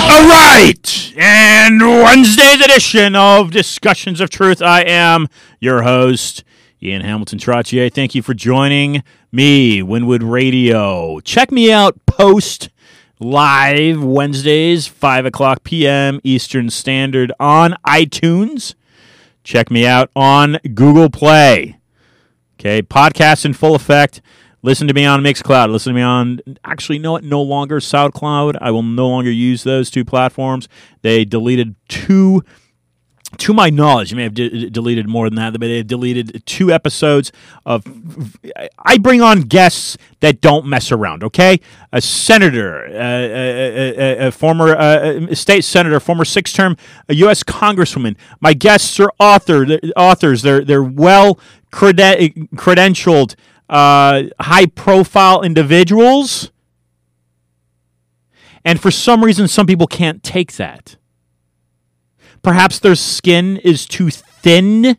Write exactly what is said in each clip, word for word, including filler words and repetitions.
All right, and Wednesday's edition of Discussions of Truth. I am your host, Ian Hamilton Trottier. Thank you for joining me, Winwood Radio. Check me out post live Wednesdays, five o'clock p.m. Eastern Standard on iTunes. Check me out on Google Play. Okay, podcast in full effect. Listen to me on Mixcloud. Listen to me on, actually, no, no longer SoundCloud. I will no longer use those two platforms. They deleted two, to my knowledge, you may have de- deleted more than that, but they deleted two episodes of, I bring on guests that don't mess around, okay? A senator, uh, a, a, a former uh, state senator, former six-term U S congresswoman. My guests are author, authors. They're, they're well creden- credentialed, Uh, high-profile individuals, and for some reason, some people can't take that. Perhaps their skin is too thin.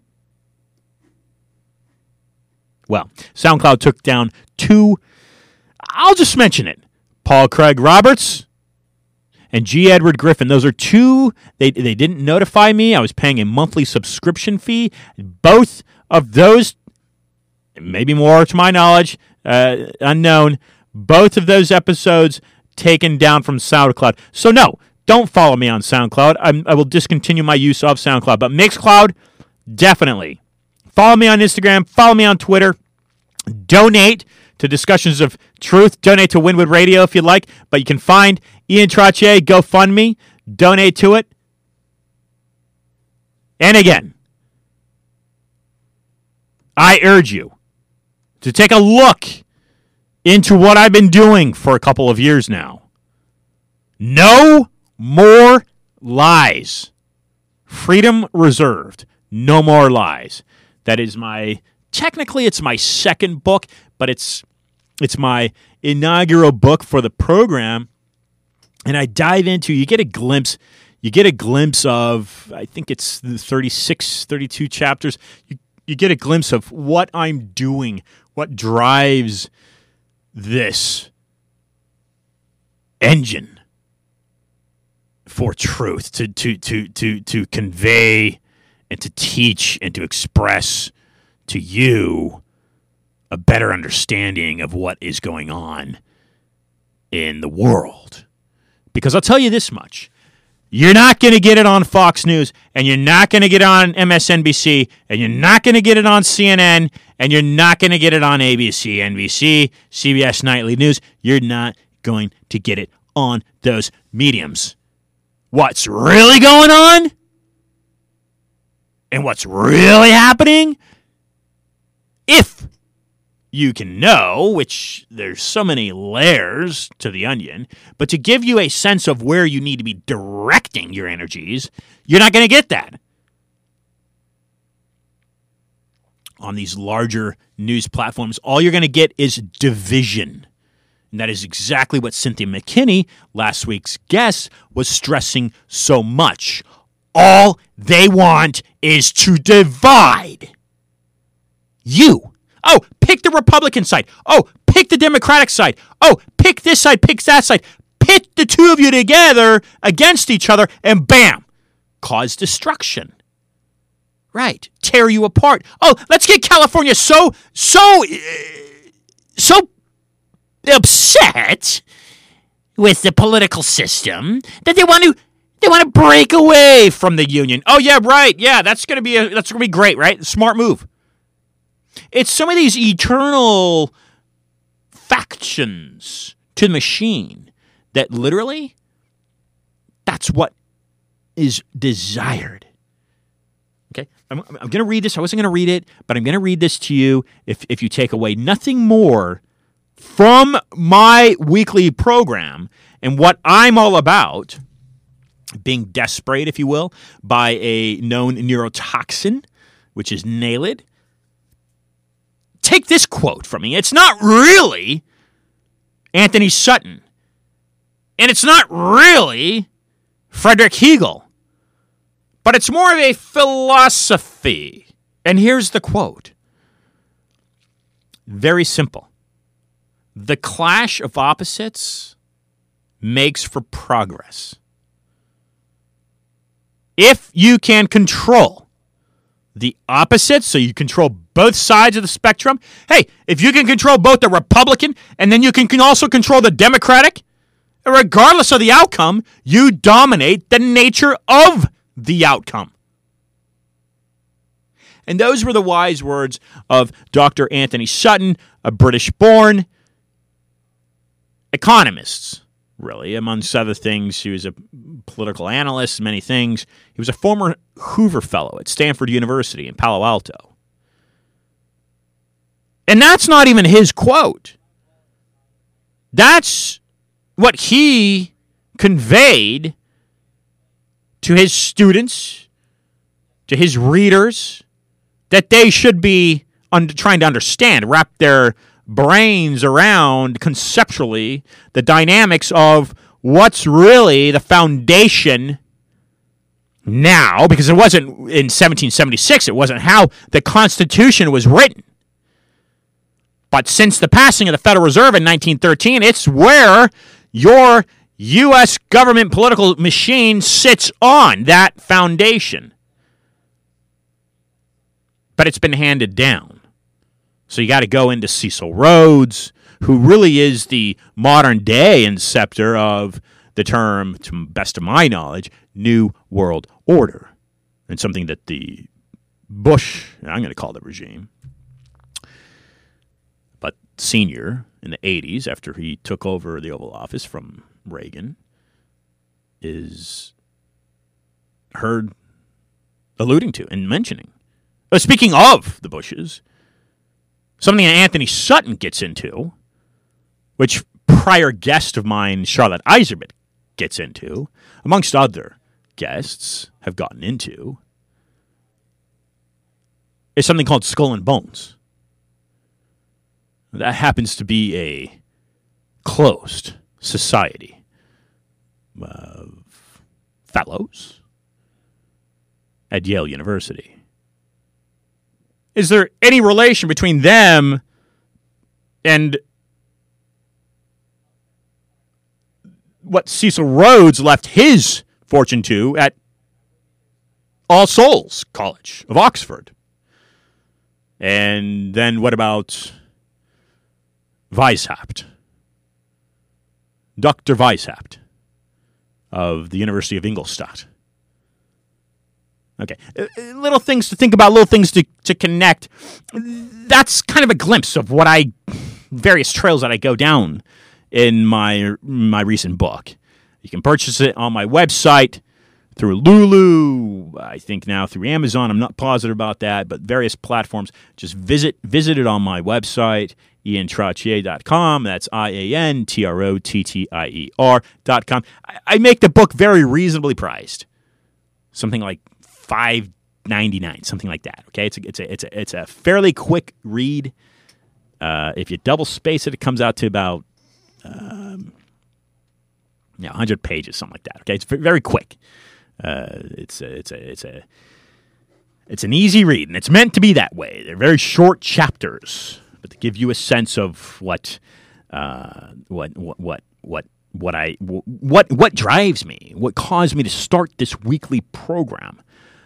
Well, SoundCloud took down two, I'll just mention it, Paul Craig Roberts and G. Edward Griffin. Those are two, they, they didn't notify me. I was paying a monthly subscription fee. Both of those, maybe more to my knowledge, uh, unknown, both of those episodes taken down from SoundCloud. So no, don't follow me on SoundCloud. I'm, I will discontinue my use of SoundCloud. But Mixcloud, definitely. Follow me on Instagram. Follow me on Twitter. Donate to Discussions of Truth. Donate to Winwood Radio if you'd like. But you can find Ian Trottier, GoFundMe. Donate to it. And again, I urge you to take a look into what I've been doing for a couple of years now. No more lies. Freedom reserved. No more lies. That is my, technically it's my second book, but it's it's my inaugural book for the program. And I dive into, you get a glimpse, you get a glimpse of, I think it's the thirty-six, thirty-two chapters. You You get a glimpse of what I'm doing, what drives this engine for truth, to to to to to convey and to teach and to express to you a better understanding of what is going on in the world. Because I'll tell you this much. You're not going to get it on Fox News, and you're not going to get it on M S N B C, and you're not going to get it on C N N, and you're not going to get it on A B C, N B C, C B S Nightly News. You're not going to get it on those mediums. What's really going on? And what's really happening? If you can know, which there's so many layers to the onion, but to give you a sense of where you need to be directing your energies, you're not going to get that on these larger news platforms. All you're going to get is division. And that is exactly what Cynthia McKinney, last week's guest, was stressing so much. All they want is to divide you. Oh, pick the Republican side. Oh, pick the Democratic side. Oh, pick this side, pick that side. Pit the two of you together against each other, and bam, cause destruction. Right, tear you apart. Oh, let's get California so, so, uh, so upset with the political system that they want to, they want to break away from the union. Oh yeah, right. Yeah, that's gonna be a, that's gonna be great, right? Smart move. It's some of these eternal factions to the machine that literally, that's what is desired. Okay, I'm, I'm going to read this. I wasn't going to read it, but I'm going to read this to you if, if you take away nothing more from my weekly program and what I'm all about, being desperate, if you will, by a known neurotoxin, which is Naled. Take this quote from me. It's not really Anthony Sutton. And it's not really Frederick Hegel. But it's more of a philosophy. And here's the quote. Very simple. The clash of opposites makes for progress. if you can control the opposite, so you control both sides of the spectrum, hey, if you can control both the Republican and then you can, can also control the Democratic, regardless of the outcome, you dominate the nature of the outcome. And those were the wise words of Doctor Anthony Sutton, a British-born economist, really. Amongst other things, he was a political analyst, many things. He was a former Hoover Fellow at Stanford University in Palo Alto. And that's not even his quote. That's what he conveyed to his students, to his readers, that they should be un- trying to understand, wrap their brains around conceptually the dynamics of what's really the foundation now, because it wasn't in seventeen seventy-six, it wasn't how the Constitution was written. But since the passing of the Federal Reserve in nineteen thirteen, it's where your U S government political machine sits on that foundation. But it's been handed down. So you got to go into Cecil Rhodes, who really is the modern day inceptor of the term, to best of my knowledge, New World Order. And something that the Bush, I'm going to call it regime, but senior in the eighties, after he took over the Oval Office from Reagan, is heard alluding to and mentioning. Uh, speaking of the Bushes, something that Anthony Sutton gets into, which prior guest of mine, Charlotte Iserbyt, gets into, amongst other guests have gotten into, is something called Skull and Bones. That happens to be a closed society of fellows at Yale University. Is there any relation between them and what Cecil Rhodes left his fortune to at All Souls College of Oxford? And then what about Weishaupt? Doctor Weishaupt of the University of Ingolstadt. Okay, uh, little things to think about, little things to, to connect. That's kind of a glimpse of what I, various trails that I go down in my my recent book. You can purchase it on my website through Lulu, I think now through Amazon. I'm not positive about that, but various platforms. Just visit visit it on my website, ian trottier dot com. That's I A N T R O T T I E R dot com. I, I make the book very reasonably priced. Something like five ninety-nine, something like that. Okay, it's a, it's a, it's a, it's a fairly quick read. Uh, if you double space it, it comes out to about um, yeah, one hundred pages, something like that. Okay, it's very quick. Uh, it's a, it's a, it's a, it's an easy read, and it's meant to be that way. They're very short chapters, but to give you a sense of what, uh, what, what, what, what, what I, what, what drives me, what caused me to start this weekly program.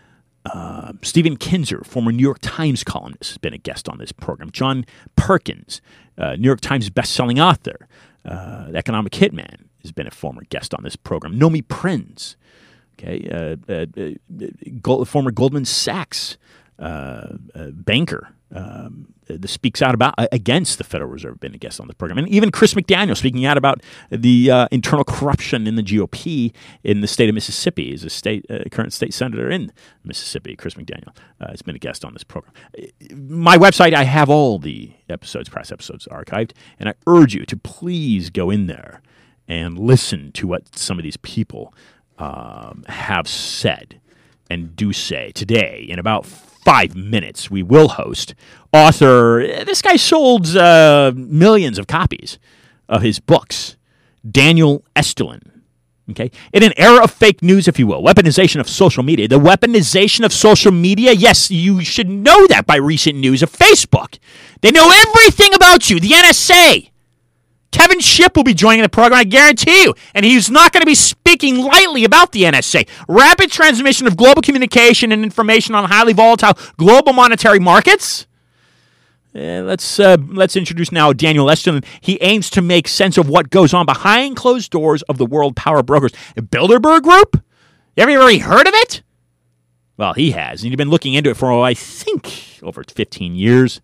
Uh, Stephen Kinzer, former New York Times columnist, has been a guest on this program. John Perkins, uh, New York Times bestselling author, uh, the economic hitman, has been a former guest on this program. Nomi Prinz, okay, uh, uh, uh, Gold, former Goldman Sachs uh, uh, banker, um, that speaks out about uh, against the Federal Reserve, been a guest on the program, and even Chris McDaniel speaking out about the uh, internal corruption in the G O P in the state of Mississippi. He's a state uh, current state senator in Mississippi. Chris McDaniel uh, has been a guest on this program. My website, I have all the episodes, past episodes archived, and I urge you to please go in there and listen to what some of these people um, have said and do say. Today, in about five minutes, we will host author, this guy sold uh, millions of copies of his books, Daniel Estulin. Okay, in an era of fake news, if you will, weaponization of social media, the weaponization of social media, yes, you should know that by recent news of Facebook. They know everything about you. The N S A Kevin Shipp will be joining the program, I guarantee you. And he's not going to be speaking lightly about the N S A. Rapid transmission of global communication and information on highly volatile global monetary markets. Uh, let's uh, let's introduce now Daniel Estulin. He aims to make sense of what goes on behind closed doors of the world power brokers. Bilderberg Group? You ever really heard of it? Well, he has. And he's been looking into it for, oh, I think, over fifteen years.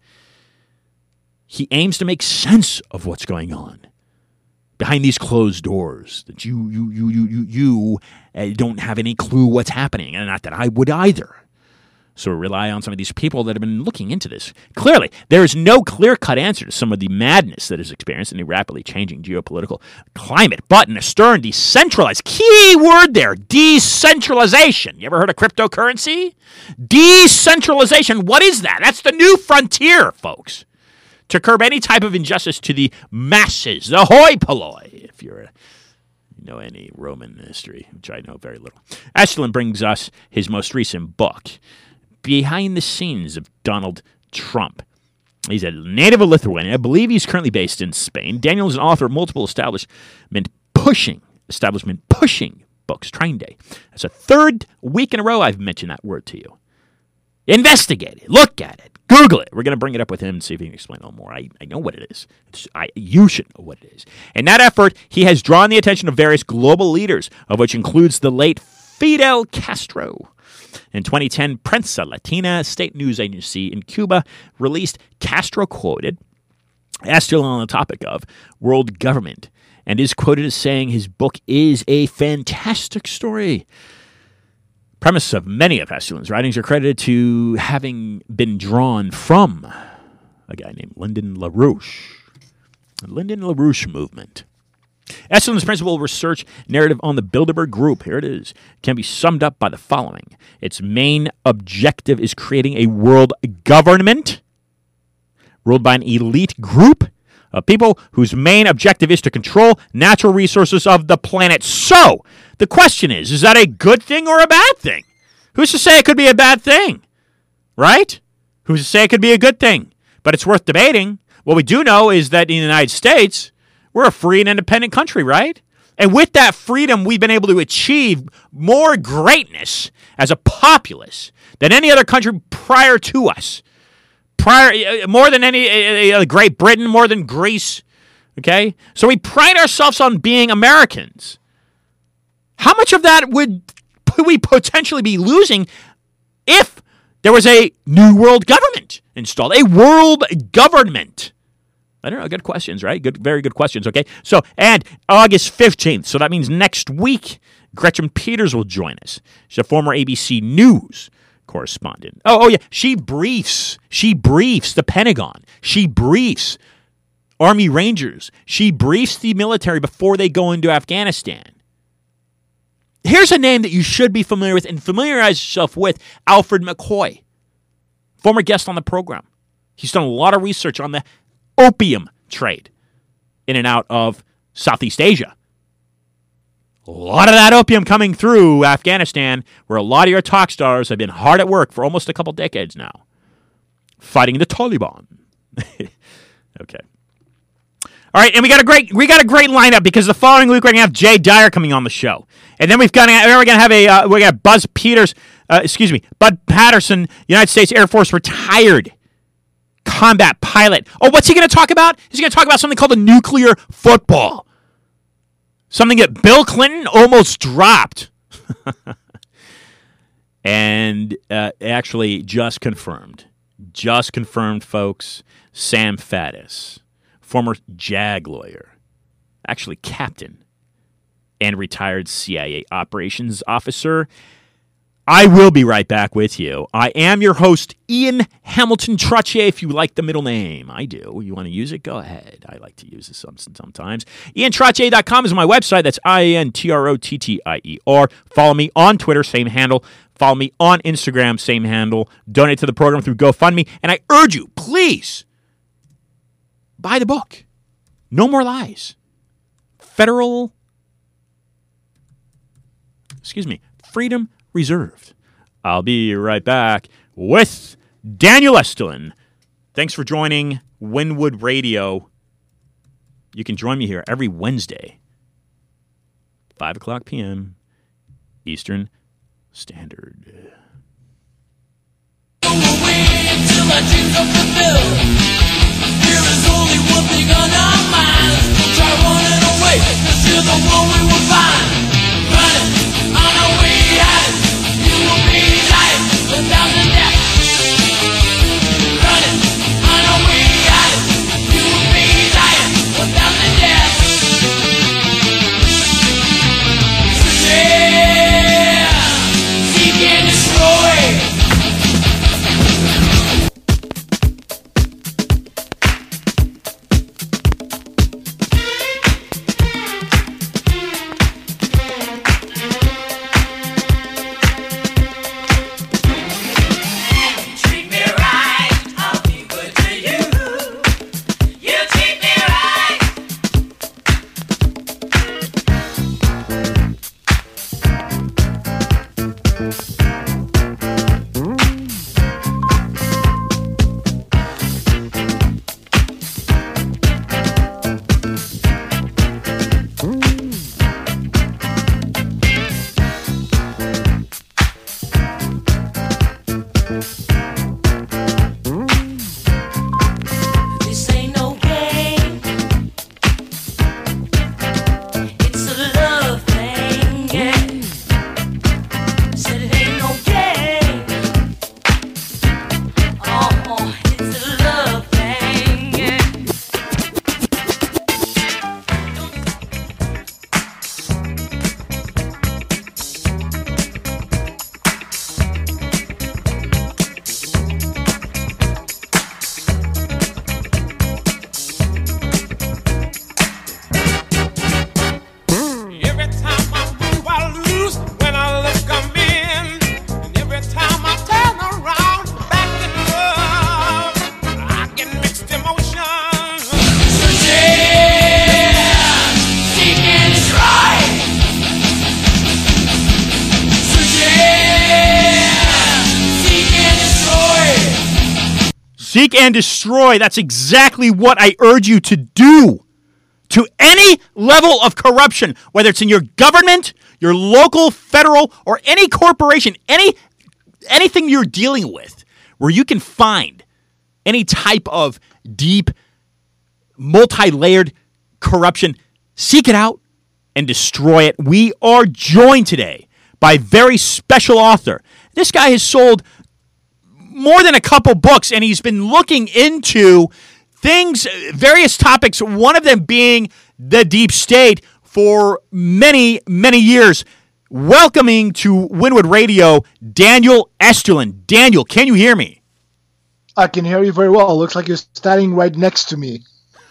He aims to make sense of what's going on behind these closed doors that you you you you you you uh, don't have any clue what's happening, and not that I would either. So rely on some of these people that have been looking into this. Clearly, there is no clear-cut answer to some of the madness that is experienced in the rapidly changing geopolitical climate. But in a stern, decentralized, key word there, decentralization. You ever heard of cryptocurrency? Decentralization, what is that? That's the new frontier, folks. To curb any type of injustice to the masses, the hoi polloi, if you're a you know any Roman history, which I know very little. Estulin brings us his most recent book, Behind the Scenes of Donald Trump. He's a native of Lithuania. I believe he's currently based in Spain. Daniel is an author of multiple establishment pushing, establishment pushing books. Train Day. That's a third week in a row I've mentioned that word to you. Investigate it. Look at it. Google it. We're going to bring it up with him and see if he can explain a little more. I, I know what it is. It's, I, you should know what it is. In that effort, he has drawn the attention of various global leaders, of which includes the late Fidel Castro. In twenty ten, Prensa Latina, state news agency in Cuba, released Castro quoted Estulin on the topic of world government, and is quoted as saying his book is a fantastic story. Premise of many of Estulin's writings are credited to having been drawn from a guy named Lyndon LaRouche. The Lyndon LaRouche movement. Estulin's principal research narrative on the Bilderberg Group, here it is, can be summed up by the following. Its main objective is creating a world government ruled by an elite group of people whose main objective is to control natural resources of the planet. So, the question is, is that a good thing or a bad thing? Who's to say it could be a bad thing? Right? Who's to say it could be a good thing? But it's worth debating. What we do know is that in the United States, we're a free and independent country, right? And with that freedom, we've been able to achieve more greatness as a populace than any other country prior to us. Prior, more than any uh, Great Britain, more than Greece. Okay? So we pride ourselves on being Americans. How much of that would we potentially be losing if there was a new world government installed? A world government. I don't know. Good questions, right? Good, very good questions. Okay. So, and August fifteenth. So that means next week, Gretchen Peters will join us. She's a former A B C News correspondent. Oh, oh yeah. She briefs. She briefs the Pentagon. She briefs Army Rangers. She briefs the military before they go into Afghanistan. Here's a name that you should be familiar with and familiarize yourself with, Alfred McCoy, former guest on the program. He's done a lot of research on the opium trade in and out of Southeast Asia. A lot of that opium coming through Afghanistan, where a lot of your talk stars have been hard at work for almost a couple decades now, fighting the Taliban. Okay. All right, and we got a great we got a great lineup because the following week we're gonna have Jay Dyer coming on the show, and then we've got we're gonna have a uh, we're gonna have Buzz Peters, uh, excuse me, Bud Patterson, United States Air Force retired combat pilot. Oh, what's he going to talk about? He's going to talk about something called the nuclear football. Something that Bill Clinton almost dropped. and uh, actually just confirmed. Just confirmed, folks. Sam Faddis, former JAG lawyer, actually captain, and retired C I A operations officer. I will be right back with you. I am your host, Ian Hamilton Trottier, if you like the middle name. I do. You want to use it? Go ahead. I like to use it sometimes. Ian Trottier dot com is my website. That's I E N T R O T T I E R. Follow me on Twitter, same handle. Follow me on Instagram, same handle. Donate to the program through GoFundMe. And I urge you, please, buy the book. No More Lies. Federal, excuse me, Freedom Reserved. I'll be right back with Daniel Estulin. Thanks for joining Winwood Radio. You can join me here every Wednesday, five o'clock p.m. Eastern Standard. Till my dreams are fulfilled. There is only one thing on our minds. Try running away, 'cause you're the one we will find. Running on our way out. You will be life without the death. Running on our way out. You will be life without the death. Yeah, seek and destroy. Seek and destroy. That's exactly what I urge you to do to any level of corruption, whether it's in your government, your local, federal, or any corporation, any anything you're dealing with, where you can find any type of deep, multi-layered corruption. Seek it out and destroy it. We are joined today by a very special author. This guy has sold more than a couple books, and he's been looking into things, various topics, one of them being the deep state for many, many years. Welcoming to Wynwood Radio, Daniel Esterlin. Daniel, can you hear me? I can hear you very well. It looks like you're standing right next to me.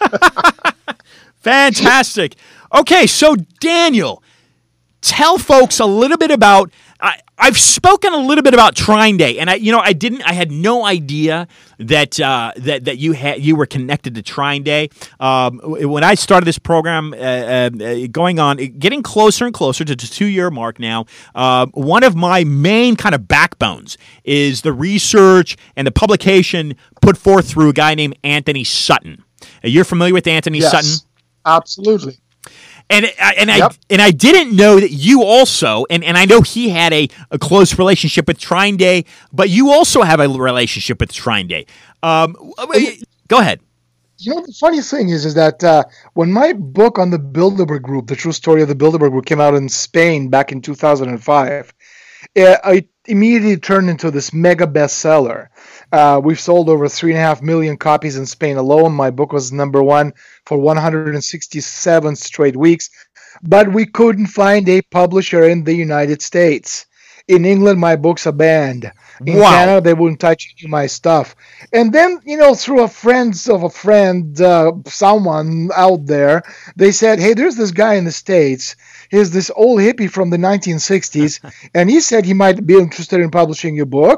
Fantastic. Okay, so Daniel, tell folks a little bit about. I, I've spoken a little bit about Trine Day, and I, you know, I didn't. I had no idea that uh, that that you had you were connected to Trine Day. Um, when I started this program, uh, uh, going on, getting closer and closer to the two-year mark now. Uh, one of my main kind of backbones is the research and the publication put forth through a guy named Anthony Sutton. You're familiar with Anthony yes, Sutton? Absolutely. And and yep. I and I didn't know that you also, and, and I know he had a, a close relationship with Trine Day, but you also have a relationship with Trine Day. Um, go ahead. You know, the funny thing is, is that uh, when my book on the Bilderberg Group, The True Story of the Bilderberg Group, came out in Spain back in two thousand five, it, it immediately turned into this mega bestseller. Uh, we've sold over three and a half million copies in Spain alone. My book was number one for one hundred sixty-seven straight weeks, but we couldn't find a publisher in the United States. In England, my books are banned. In wow. Canada, they wouldn't touch any of my stuff. And then, you know, through a friends of a friend, uh, someone out there, they said, hey, there's this guy in the States. He's this old hippie from the nineteen sixties, and he said he might be interested in publishing your book.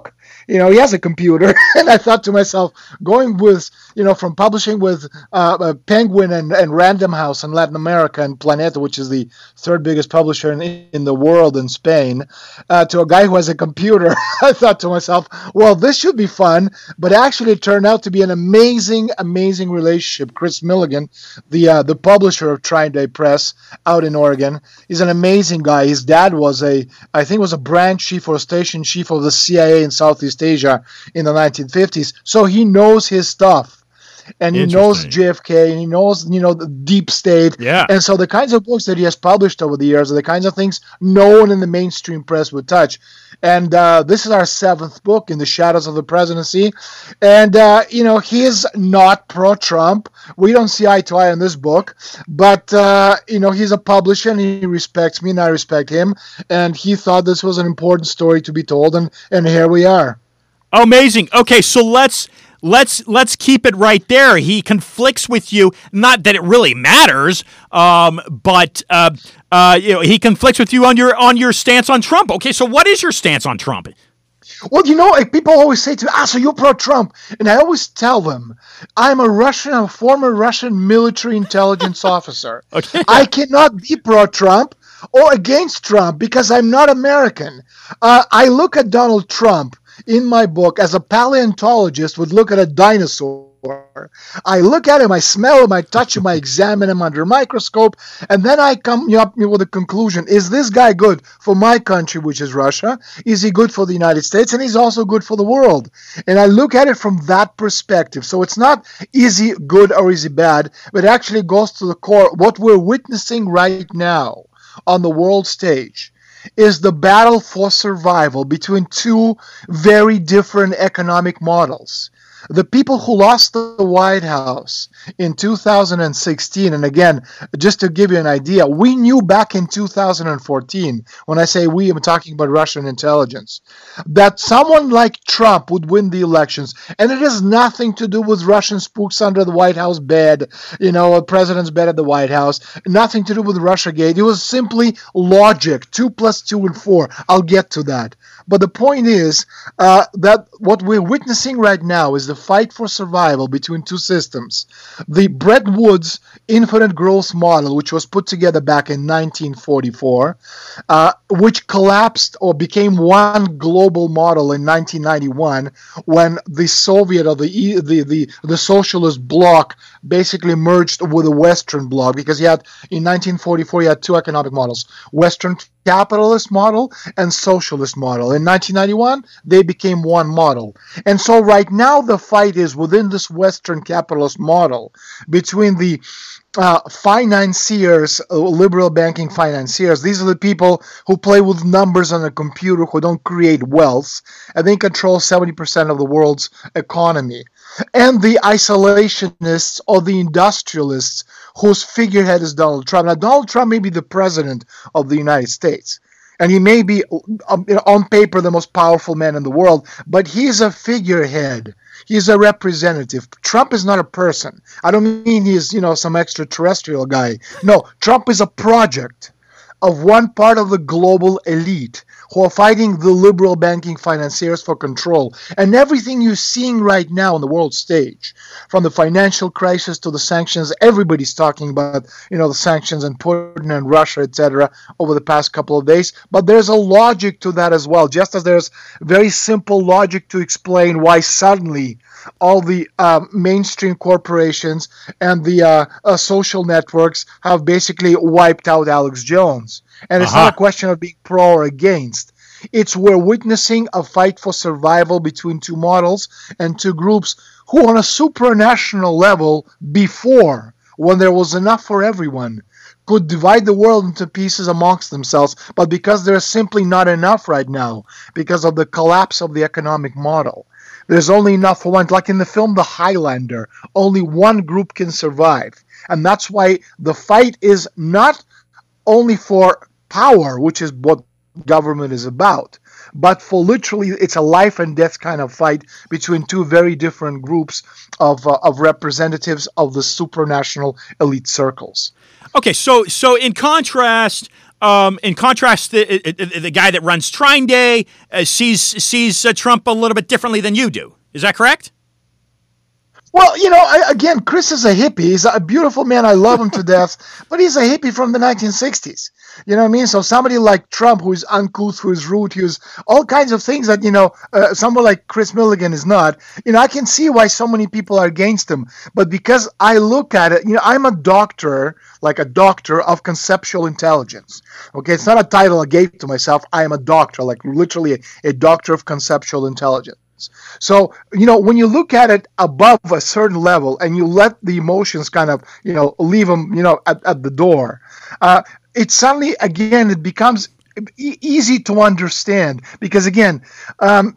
You know, he has a computer. And I thought to myself, going with, you know, from publishing with uh, Penguin and, and Random House in Latin America and Planeta, which is the third biggest publisher in, in the world in Spain, uh, to a guy who has a computer, I thought to myself, well, this should be fun. But actually, it turned out to be an amazing, amazing relationship. Chris Milligan, the uh, the publisher of Tri-Day Press out in Oregon, he's an amazing guy. His dad was a, I think, was a branch chief or station chief of the C I A in Southeast Asia in the nineteen fifties. So he knows his stuff. And he knows J F K, and he knows, you know, the deep state. Yeah. And so the kinds of books that he has published over the years are the kinds of things no one in the mainstream press would touch. And uh, this is our seventh book, In the Shadows of the Presidency. And, uh, you know, he is not pro-Trump. We don't see eye to eye on this book. But, uh, you know, he's a publisher, and he respects me, and I respect him. And he thought this was an important story to be told, and, and here we are. Amazing. Okay, so let's... Let's let's keep it right there. He conflicts with you. Not that it really matters, um, but uh, uh, you know, he conflicts with you on your on your stance on Trump. Okay, so what is your stance on Trump? Well, you know, like, people always say to me, ah, so you're pro-Trump. And I always tell them, I'm a Russian, I'm a former Russian military intelligence officer. Okay. I cannot be pro-Trump or against Trump because I'm not American. Uh, I look at Donald Trump in my book as a paleontologist would look at a dinosaur. I look at him, I smell him, I touch him, I examine him under a microscope, and then I come up with a conclusion. Is this guy good for my country, which is Russia? Is he good for the United States? And he's also good for the world. And I look at it from that perspective. So it's not is he good or is he bad, but it actually goes to the core. What we're witnessing right now on the world stage is the battle for survival between two very different economic models. The people who lost the White House in two thousand sixteen, and again, just to give you an idea, we knew back in two thousand fourteen, when I say we, I'm talking about Russian intelligence, that someone like Trump would win the elections. And it has nothing to do with Russian spooks under the White House bed, you know, a president's bed at the White House, nothing to do with Russiagate. It was simply logic, two plus two and four. I'll get to that. But the point is uh, that what we're witnessing right now is the fight for survival between two systems. The Bretton Woods infinite growth model, which was put together back in nineteen forty-four, uh, which collapsed or became one global model in nineteen ninety-one when the Soviet or the the the, the socialist bloc basically merged with the Western bloc, because you had in nineteen forty-four you had two economic models: Western capitalist model and socialist model. In nineteen ninety-one, they became one model. And so right now the fight is within this Western capitalist model between the uh, financiers, uh, liberal banking financiers. These are the people who play with numbers on a computer, who don't create wealth, and they control seventy percent of the world's economy. And the isolationists or the industrialists whose figurehead is Donald Trump. Now, Donald Trump may be the president of the United States, and he may be, um, on paper, the most powerful man in the world, but he's a figurehead. He's a representative. Trump is not a person. I don't mean he's, you know, some extraterrestrial guy. No, Trump is a project of one part of the global elite who are fighting the liberal banking financiers for control. And everything you're seeing right now on the world stage, from the financial crisis to the sanctions, everybody's talking about, you know, the sanctions and Putin and Russia, et cetera, over the past couple of days. But there's a logic to that as well, just as there's very simple logic to explain why suddenly all the uh, mainstream corporations and the uh, uh, social networks have basically wiped out Alex Jones. And it's uh-huh. not a question of being pro or against. It's we're witnessing a fight for survival between two models and two groups who, on a supranational level, before, when there was enough for everyone, could divide the world into pieces amongst themselves. But because there's simply not enough right now, because of the collapse of the economic model, there's only enough for one. Like in the film The Highlander, only one group can survive. And that's why the fight is not only for power, which is what government is about, but for literally, it's a life and death kind of fight between two very different groups of uh, of representatives of the supranational elite circles. Okay, so so in contrast, Um, in contrast, the, the, the guy that runs Trine Day uh, sees sees uh, Trump a little bit differently than you do. Is that correct? Well, you know, I, again, Chris is a hippie. He's a beautiful man. I love him to death. But he's a hippie from the nineteen sixties. You know what I mean? So somebody like Trump, who is uncouth, who is rude, who's all kinds of things that, you know, uh, someone like Chris Milligan is not. You know, I can see why so many people are against him. But because I look at it, you know, I'm a doctor, like a doctor of conceptual intelligence. Okay, it's not a title I gave to myself. I am a doctor, like literally a, a doctor of conceptual intelligence. So, you know, when you look at it above a certain level and you let the emotions kind of, you know, leave them, you know, at, at the door, uh, it suddenly, again, it becomes e- easy to understand because, again, um,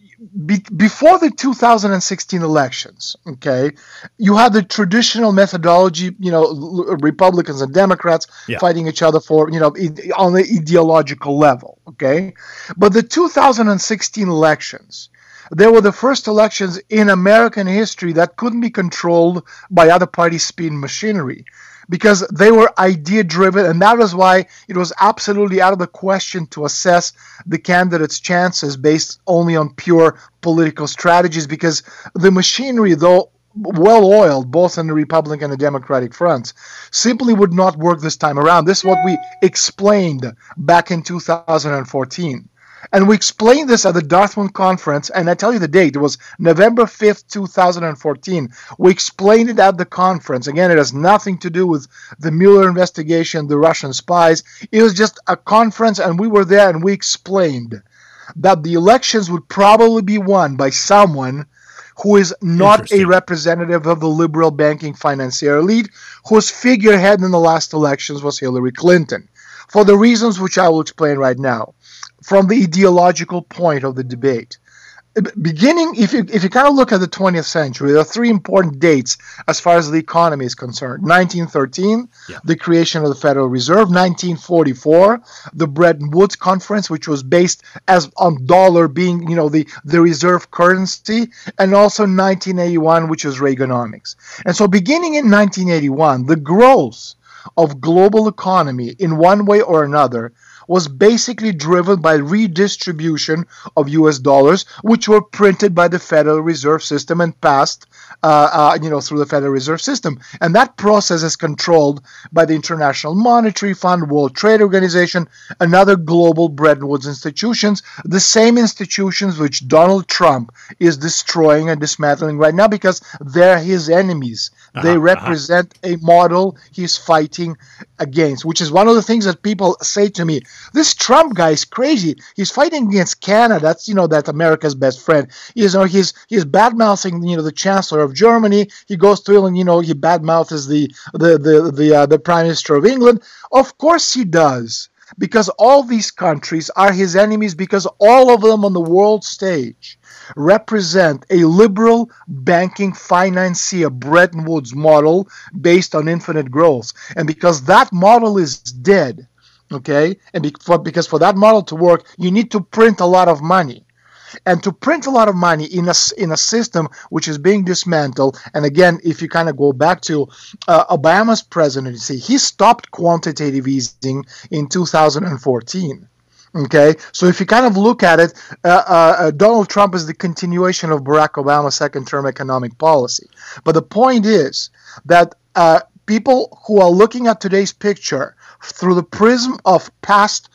be- before the two thousand sixteen elections, okay, you had the traditional methodology, you know, l- Republicans and Democrats Yeah. fighting each other for, you know, ide- on the ideological level, okay? But the two thousand sixteen elections, they were the first elections in American history that couldn't be controlled by other parties' spin machinery because they were idea-driven, and that is why it was absolutely out of the question to assess the candidate's chances based only on pure political strategies because the machinery, though well-oiled, both on the Republican and the Democratic fronts, simply would not work this time around. This is what we explained back in two thousand fourteen. And we explained this at the Dartmouth conference, and I tell you the date, it was November fifth, two thousand fourteen. We explained it at the conference. Again, it has nothing to do with the Mueller investigation, the Russian spies. It was just a conference, and we were there, and we explained that the elections would probably be won by someone who is not a Interesting. representative of the liberal banking financier elite, whose figurehead in the last elections was Hillary Clinton, for the reasons which I will explain right now. From the ideological point of the debate. Beginning, if you if you kind of look at the twentieth century, there are three important dates as far as the economy is concerned. nineteen thirteen, Yeah. the creation of the Federal Reserve. nineteen forty-four, the Bretton Woods Conference, which was based as on dollar being, you know, the, the reserve currency, and also nineteen eighty-one, which was Reaganomics. And so beginning in nineteen eighty-one, the growth of global economy in one way or another was basically driven by redistribution of U S dollars, which were printed by the Federal Reserve System and passed, uh, uh, you know, through the Federal Reserve System. And that process is controlled by the International Monetary Fund, World Trade Organization, and other global Bretton Woods institutions, the same institutions which Donald Trump is destroying and dismantling right now because they're his enemies. They Uh-huh, represent a model he's fighting against, which is one of the things that people say to me. This Trump guy is crazy. He's fighting against Canada. That's, you know, that's America's best friend. You know, he's he's bad mouthing, you know, the Chancellor of Germany. He goes to, you know, he bad mouths the the the the uh, the Prime Minister of England. Of course he does, because all these countries are his enemies, because all of them on the world stage represent a liberal banking financier Bretton Woods model based on infinite growth. And because that model is dead, okay, and because for that model to work, you need to print a lot of money. And to print a lot of money in a, in a system which is being dismantled, and again, if you kind of go back to uh, Obama's presidency, he stopped quantitative easing in two thousand fourteen. Okay, so if you kind of look at it, uh, uh, Donald Trump is the continuation of Barack Obama's second-term economic policy. But the point is that uh, people who are looking at today's picture through the prism of past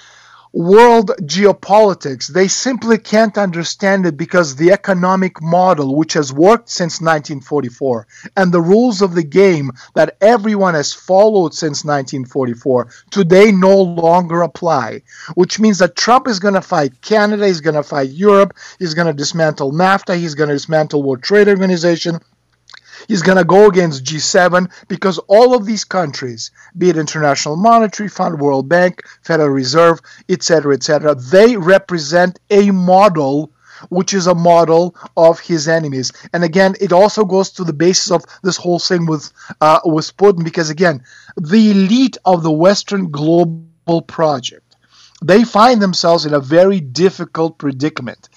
world geopolitics, they simply can't understand it because the economic model, which has worked since nineteen forty-four, and the rules of the game that everyone has followed since nineteen forty-four, today no longer apply. Which means that Trump is going to fight Canada, he's going to fight Europe, he's going to dismantle NAFTA, he's going to dismantle World Trade Organization. He's going to go against G seven because all of these countries, be it International Monetary Fund, World Bank, Federal Reserve, et cetera, et cetera, they represent a model which is a model of his enemies. And again, it also goes to the basis of this whole thing with uh, with Putin because, again, the elite of the Western global project, they find themselves in a very difficult predicament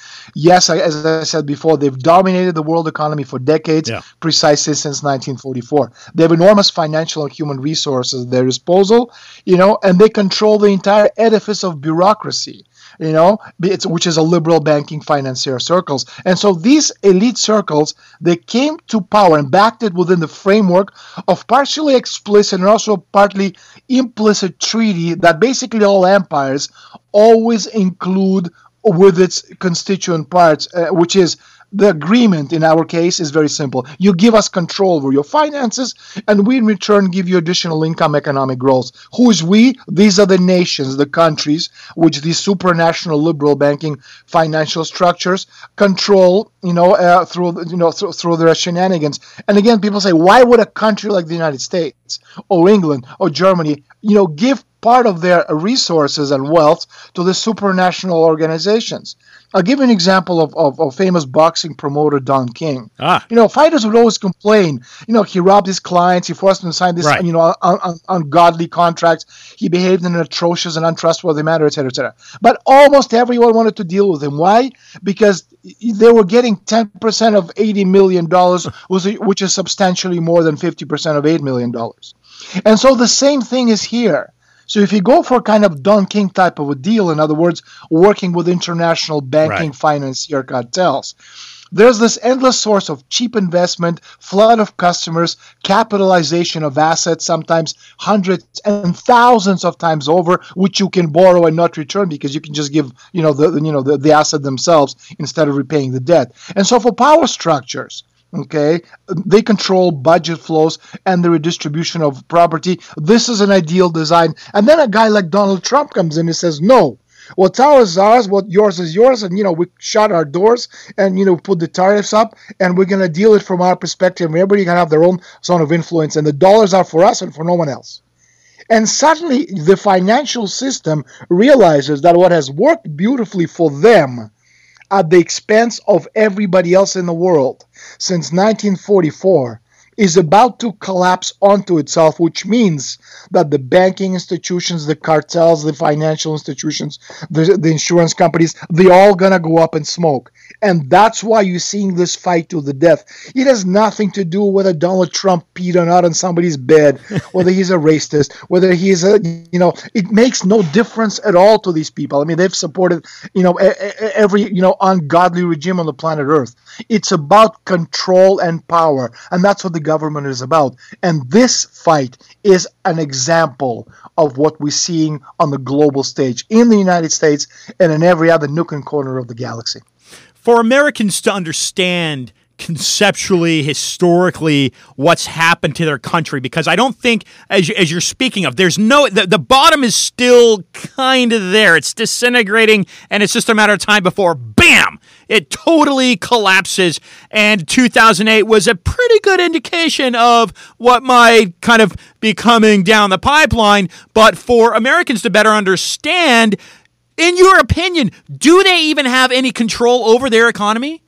Yes, I, as I said before, they've dominated the world economy for decades, Yeah. precisely since nineteen forty-four. They have enormous financial and human resources at their disposal, you know, and they control the entire edifice of bureaucracy, you know, it's, which is a liberal banking financier circles. And so these elite circles, they came to power and backed it within the framework of partially explicit and also partly implicit treaty that basically all empires always include with its constituent parts, uh, which is the agreement in our case is very simple. You give us control over your finances, and we in return give you additional income, economic growth. Who is we? These are the nations, the countries, which these supranational liberal banking financial structures control, you know, uh, through you know through, through their shenanigans. And again, people say, why would a country like the United States or England or Germany, you know, give part of their resources and wealth to the supranational organizations? I'll give you an example of, of, of famous boxing promoter Don King. Ah. You know, fighters would always complain, you know, he robbed his clients, he forced them to sign this, Right. you know, un, un, ungodly contracts, he behaved in an atrocious and untrustworthy manner, et cetera, et cetera. But almost everyone wanted to deal with him. Why? Because they were getting ten percent of eighty million dollars, which is substantially more than fifty percent of eight million dollars. And so the same thing is here. So if you go for kind of Don King type of a deal, in other words, working with international banking Right. financier cartels, there's this endless source of cheap investment, flood of customers, capitalization of assets, sometimes hundreds and thousands of times over, which you can borrow and not return because you can just give, you know, the you know the, the asset themselves instead of repaying the debt. And so for power structures, okay, they control budget flows and the redistribution of property. This is an ideal design. And then a guy like Donald Trump comes in and says, no, what's ours is ours, what yours is yours. And, you know, we shut our doors and, you know, put the tariffs up and we're going to deal it from our perspective. Everybody can have their own zone of influence and the dollars are for us and for no one else. And suddenly the financial system realizes that what has worked beautifully for them at the expense of everybody else in the world since nineteen forty-four is about to collapse onto itself, which means that the banking institutions, the cartels, the financial institutions, the, the insurance companies, they're all going to go up in smoke. And that's why you're seeing this fight to the death. It has nothing to do whether Donald Trump peed or not on somebody's bed, whether he's a racist, whether he's a, you know, it makes no difference at all to these people. I mean, they've supported, you know, every, you know, ungodly regime on the planet Earth. It's about control and power. And that's what the government is about. And this fight is an example of what we're seeing on the global stage in the United States and in every other nook and corner of the galaxy. For Americans to understand conceptually, historically, what's happened to their country, because I don't think, as, you, as you're speaking of, there's no, the, the bottom is still kind of there. It's disintegrating, and it's just a matter of time before, bam, it totally collapses. And two thousand eight was a pretty good indication of what might kind of be coming down the pipeline. But for Americans to better understand, in your opinion, do they even have any control over their economy?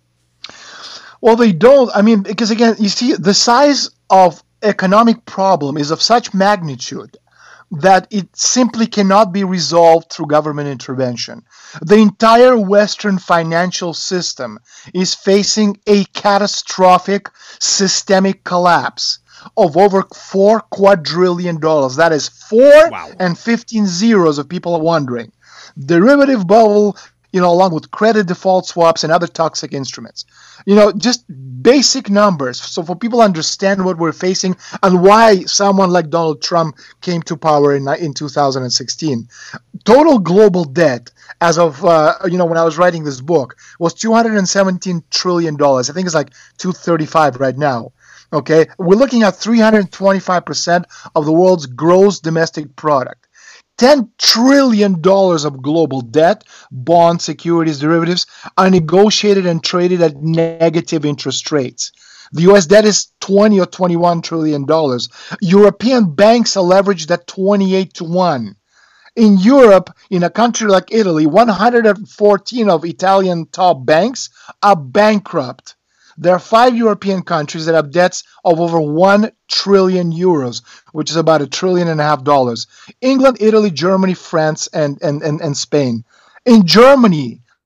Well, they don't. I mean, because again, you see, the size of economic problem is of such magnitude that it simply cannot be resolved through government intervention. The entire Western financial system is facing a catastrophic systemic collapse of over four quadrillion dollars. That is four Wow. and fifteen zeros if people are wondering. Derivative bubble, you know, along with credit default swaps and other toxic instruments. You know, just basic numbers. So for people to understand what we're facing and why someone like Donald Trump came to power in in two thousand sixteen. Total global debt as of, uh, you know, when I was writing this book was two hundred seventeen trillion dollars. I think it's like two hundred thirty-five right now. Okay, we're looking at three hundred twenty-five percent of the world's gross domestic product. ten trillion dollars of global debt, bonds, securities, derivatives are negotiated and traded at negative interest rates. The U S debt is twenty or twenty-one trillion dollars. European banks are leveraged at twenty-eight to one. In Europe, in a country like Italy, one hundred fourteen of Italian top banks are bankrupt. There are five European countries that have debts of over one trillion euros, which is about a trillion and a half dollars. England, Italy, Germany, France, and, and, and, and Spain. In Germany,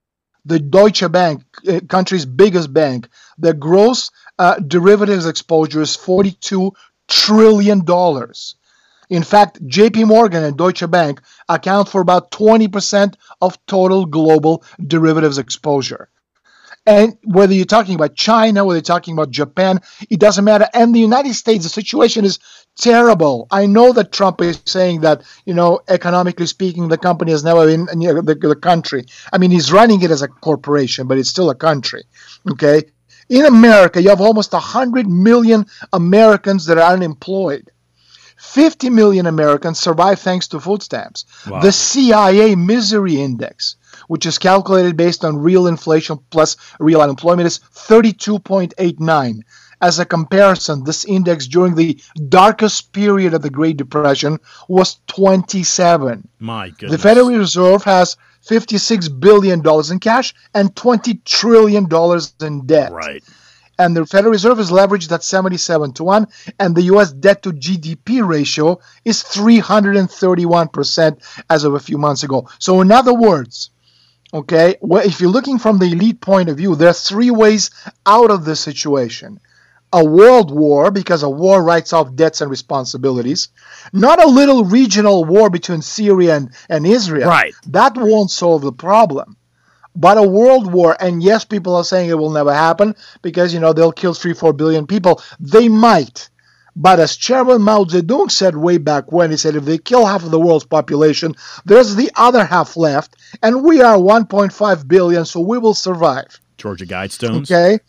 the Deutsche Bank, uh, country's biggest bank, their gross uh, derivatives exposure is forty-two trillion dollars. In fact, J P Morgan and Deutsche Bank account for about twenty percent of total global derivatives exposure. And whether you're talking about China, whether you're talking about Japan, it doesn't matter. And the United States, the situation is terrible. I know that Trump is saying that, you know, economically speaking, the company has never been, you know, the, the country. I mean, he's running it as a corporation, but it's still a country. Okay. In America, you have almost one hundred million Americans that are unemployed. fifty million Americans survive thanks to food stamps. Wow. The C I A Misery Index, which is calculated based on real inflation plus real unemployment, is thirty-two point eight nine. As a comparison, this index during the darkest period of the Great Depression was twenty-seven. My goodness. The Federal Reserve has fifty-six billion dollars in cash and twenty trillion dollars in debt. Right. And the Federal Reserve is leveraged at seventy-seven to one, and the U S debt to G D P ratio is three hundred thirty-one percent as of a few months ago. So in other words, okay, well, if you're looking from the elite point of view, there are three ways out of this situation. A world war, because a war writes off debts and responsibilities. Not a little regional war between Syria and, and Israel. Right. That won't solve the problem. But a world war, and yes, people are saying it will never happen because, you know, they'll kill three, four billion people. They might. But as Chairman Mao Zedong said way back when, he said, if they kill half of the world's population, there's the other half left, and we are one point five billion, so we will survive. Georgia Guidestones. Okay?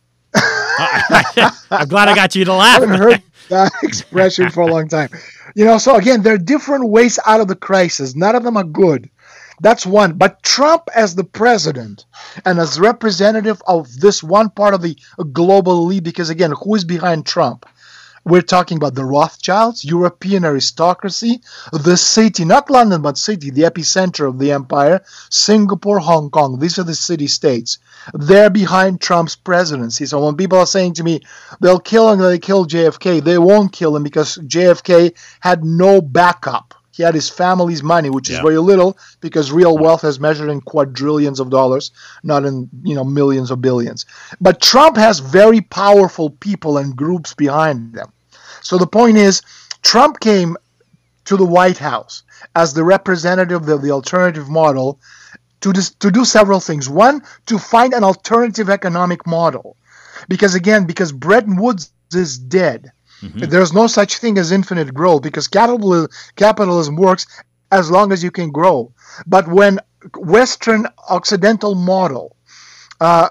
I'm glad I got you to laugh. I haven't heard that expression for a long time. You know, so again, there are different ways out of the crisis. None of them are good. That's one. But Trump as the president and as representative of this one part of the global elite, because again, who is behind Trump? We're talking about the Rothschilds, European aristocracy, the city, not London, but city, the epicenter of the empire, Singapore, Hong Kong. These are the city-states. They're behind Trump's presidency. So when people are saying to me, they'll kill him, they kill J F K, they won't kill him because J F K had no backup. He had his family's money, which is yeah. very little, because real wealth is measured in quadrillions of dollars, not in, you know, millions or billions. But Trump has very powerful people and groups behind them. So the point is, Trump came to the White House as the representative of the alternative model to, dis- to do several things. One, to find an alternative economic model. Because again, because Bretton Woods is dead. Mm-hmm. There's no such thing as infinite growth because capital, capitalism works as long as you can grow. But when Western Occidental model uh,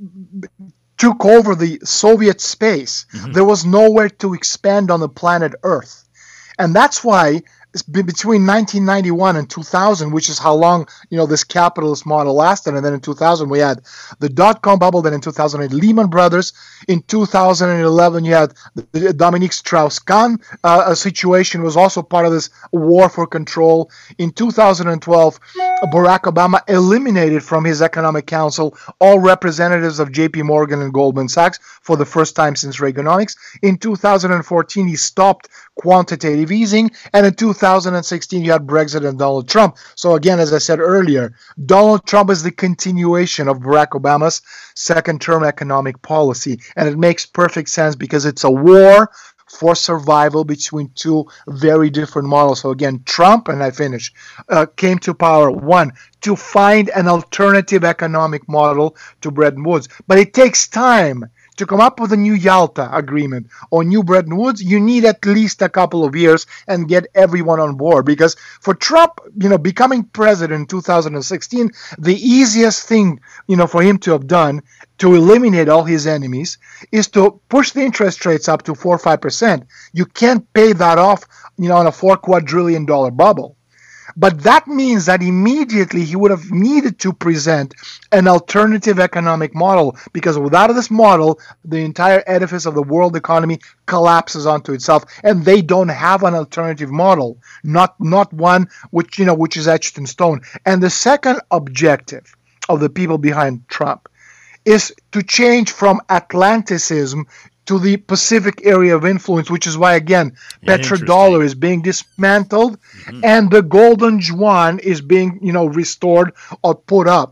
took over the Soviet space, mm-hmm. there was nowhere to expand on the planet Earth. And that's why between nineteen ninety-one and two thousand, which is how long, you know, this capitalist model lasted, and then in two thousand we had the dot-com bubble, then in two thousand eight Lehman Brothers, in two thousand eleven you had the Dominique Strauss-Kahn uh, situation was also part of this war for control. In two thousand twelve, Barack Obama eliminated from his economic council all representatives of J P Morgan and Goldman Sachs for the first time since Reaganomics. In two thousand fourteen, he stopped quantitative easing, and in two thousand sixteen you had Brexit and Donald Trump. So again, as I said earlier, Donald Trump is the continuation of Barack Obama's second-term economic policy, and it makes perfect sense because it's a war for survival between two very different models. So again, Trump, and I finish, uh, came to power, one, to find an alternative economic model to Bretton Woods. But it takes time. To come up with a new Yalta agreement or new Bretton Woods, you need at least a couple of years and get everyone on board. Because for Trump, you know, becoming president in two thousand sixteen, the easiest thing, you know, for him to have done to eliminate all his enemies is to push the interest rates up to four or five percent. You can't pay that off, you know, on a four quadrillion dollar bubble. But that means that immediately he would have needed to present an alternative economic model, because without this model, the entire edifice of the world economy collapses onto itself, and they don't have an alternative model, not not one which, you know, which is etched in stone. And the second objective of the people behind Trump is to change from Atlanticism to the Pacific area of influence, which is why, again, yeah, petrodollar is being dismantled, mm-hmm. and the golden yuan is being, you know, restored or put up.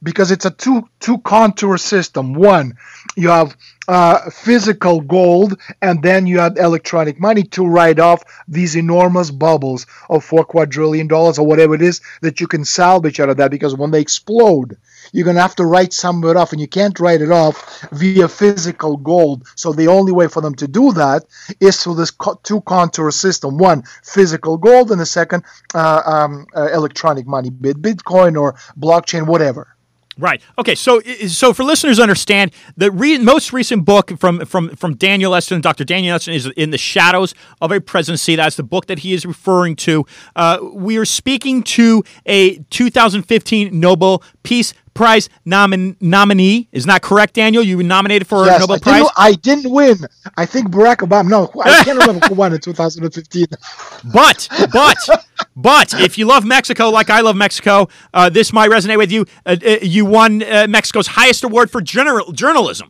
because it's a two two contour system. One, you have uh, physical gold, and then you have electronic money to write off these enormous bubbles of four quadrillion dollars or whatever it is that you can salvage out of that. Because when they explode, you're going to have to write some of it off, and you can't write it off via physical gold. So the only way for them to do that is through this co- two contour system. One, physical gold, and the second, uh, um, uh, electronic money, bit Bitcoin or blockchain, whatever. Right. Okay. So, so for listeners to understand, the re- most recent book from from from Daniel Eston, Doctor Daniel Eston, is In the Shadows of a Presidency. That's the book that he is referring to. Uh, we are speaking to a two thousand fifteen Nobel Peace Prize nomin- nominee. Is that correct, Daniel? You were nominated for yes, a Nobel I Prize? Didn't, I didn't win. I think Barack Obama. No, I can't remember who won in two thousand fifteen. But, but, but, if you love Mexico like I love Mexico, uh, this might resonate with you. Uh, uh, you won uh, Mexico's highest award for general- journalism.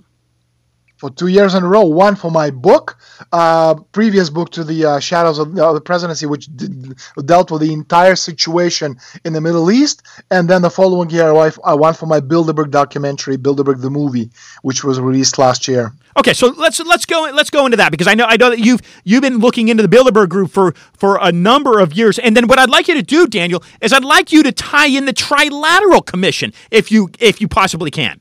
For two years in a row, one for my book, uh, previous book to the uh, Shadows of the, of the Presidency, which did, dealt with the entire situation in the Middle East, and then the following year, I, I won for my Bilderberg documentary, Bilderberg the movie, which was released last year. Okay, so let's let's go let's go into that, because I know I know that you've you've been looking into the Bilderberg Group for for a number of years, and then what I'd like you to do, Daniel, is I'd like you to tie in the Trilateral Commission if you if you possibly can.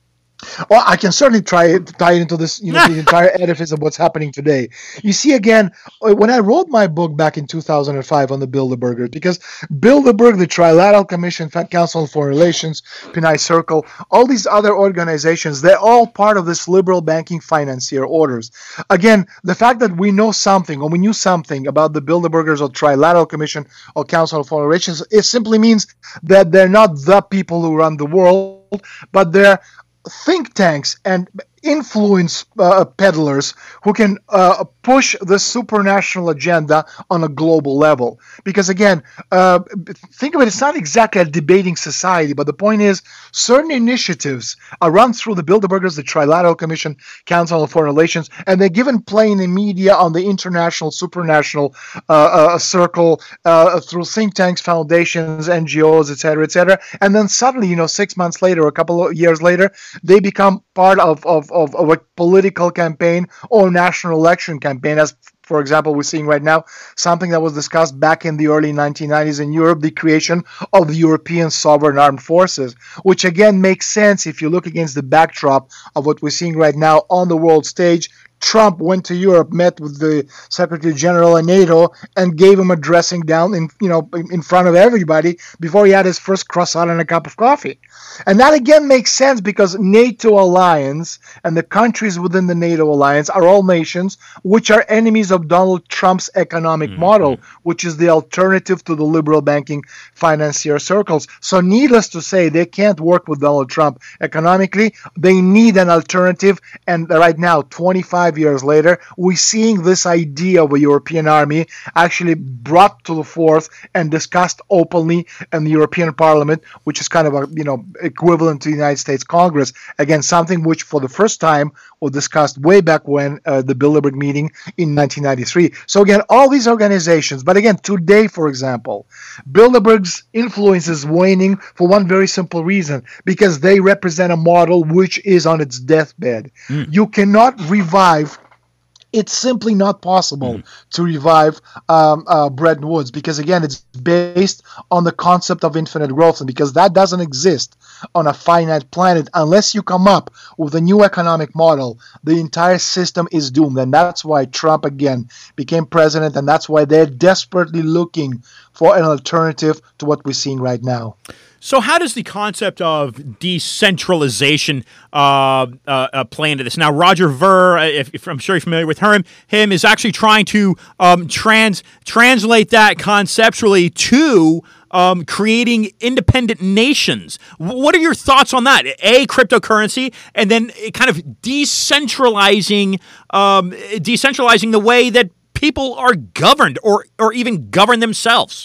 Well, I can certainly try to tie it into this, you know, the entire edifice of what's happening today. You see, again, when I wrote my book back in two thousand five on the Bilderbergers, because Bilderberg, the Trilateral Commission, Council on Foreign Relations, Pinay Circle, all these other organizations, they're all part of this liberal banking financier orders. Again, the fact that we know something, or we knew something about the Bilderbergers or Trilateral Commission or Council on Foreign Relations, it simply means that they're not the people who run the world, but they're think tanks and influence uh, peddlers who can uh, push the supranational agenda on a global level. Because again, uh, think of it, it's not exactly a debating society, but the point is certain initiatives are run through the Bilderbergers, the Trilateral Commission, Council on Foreign Relations, and they're given play in the media on the international, supranational uh, uh, circle uh, through think tanks, foundations, N G Os, et cetera, et cetera. And then suddenly, you know, six months later, or a couple of years later, they become part of, of Of, of a political campaign or national election campaign, as for example we're seeing right now, something that was discussed back in the early nineteen nineties in Europe, the creation of the European Sovereign Armed Forces, which again makes sense if you look against the backdrop of what we're seeing right now on the world stage. Trump went to Europe, met with the Secretary General of NATO, and gave him a dressing down in, you know, in front of everybody before he had his first croissant and a cup of coffee. And that again makes sense because NATO alliance and the countries within the NATO alliance are all nations which are enemies of Donald Trump's economic mm-hmm. model, which is the alternative to the liberal banking financier circles. So needless to say, they can't work with Donald Trump economically. They need an alternative. And right now, twenty-five years later, we're seeing this idea of a European army actually brought to the forth and discussed openly in the European Parliament, which is kind of a, you know, equivalent to the United States Congress. Again, something which for the first time was discussed way back when uh, the Bilderberg meeting in nineteen ninety-three. So again, all these organizations, but again, today, for example, Bilderberg's influence is waning for one very simple reason, because they represent a model which is on its deathbed. Mm. You cannot revive It's simply not possible mm. to revive um, uh, Bretton Woods, because, again, it's based on the concept of infinite growth. And because that doesn't exist on a finite planet, unless you come up with a new economic model, the entire system is doomed. And that's why Trump, again, became president. And that's why they're desperately looking for an alternative to what we're seeing right now. So how does the concept of decentralization uh, uh, uh, play into this? Now, Roger Ver, if, if I'm sure you're familiar with him, him is actually trying to um, trans translate that conceptually to um, creating independent nations. What are your thoughts on that? A, cryptocurrency, and then kind of decentralizing, um, decentralizing the way that people are governed, or or even govern themselves.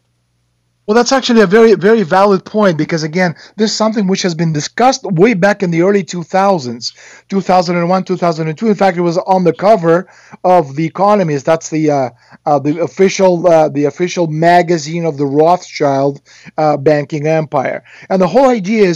Well, that's actually a very, very valid point, because, again, this is something which has been discussed way back in the early two thousands, two thousand one, two thousand two. In fact, it was on the cover of The Economist. That's the uh, uh, the official uh, the official magazine of the Rothschild uh, banking empire. And the whole idea is,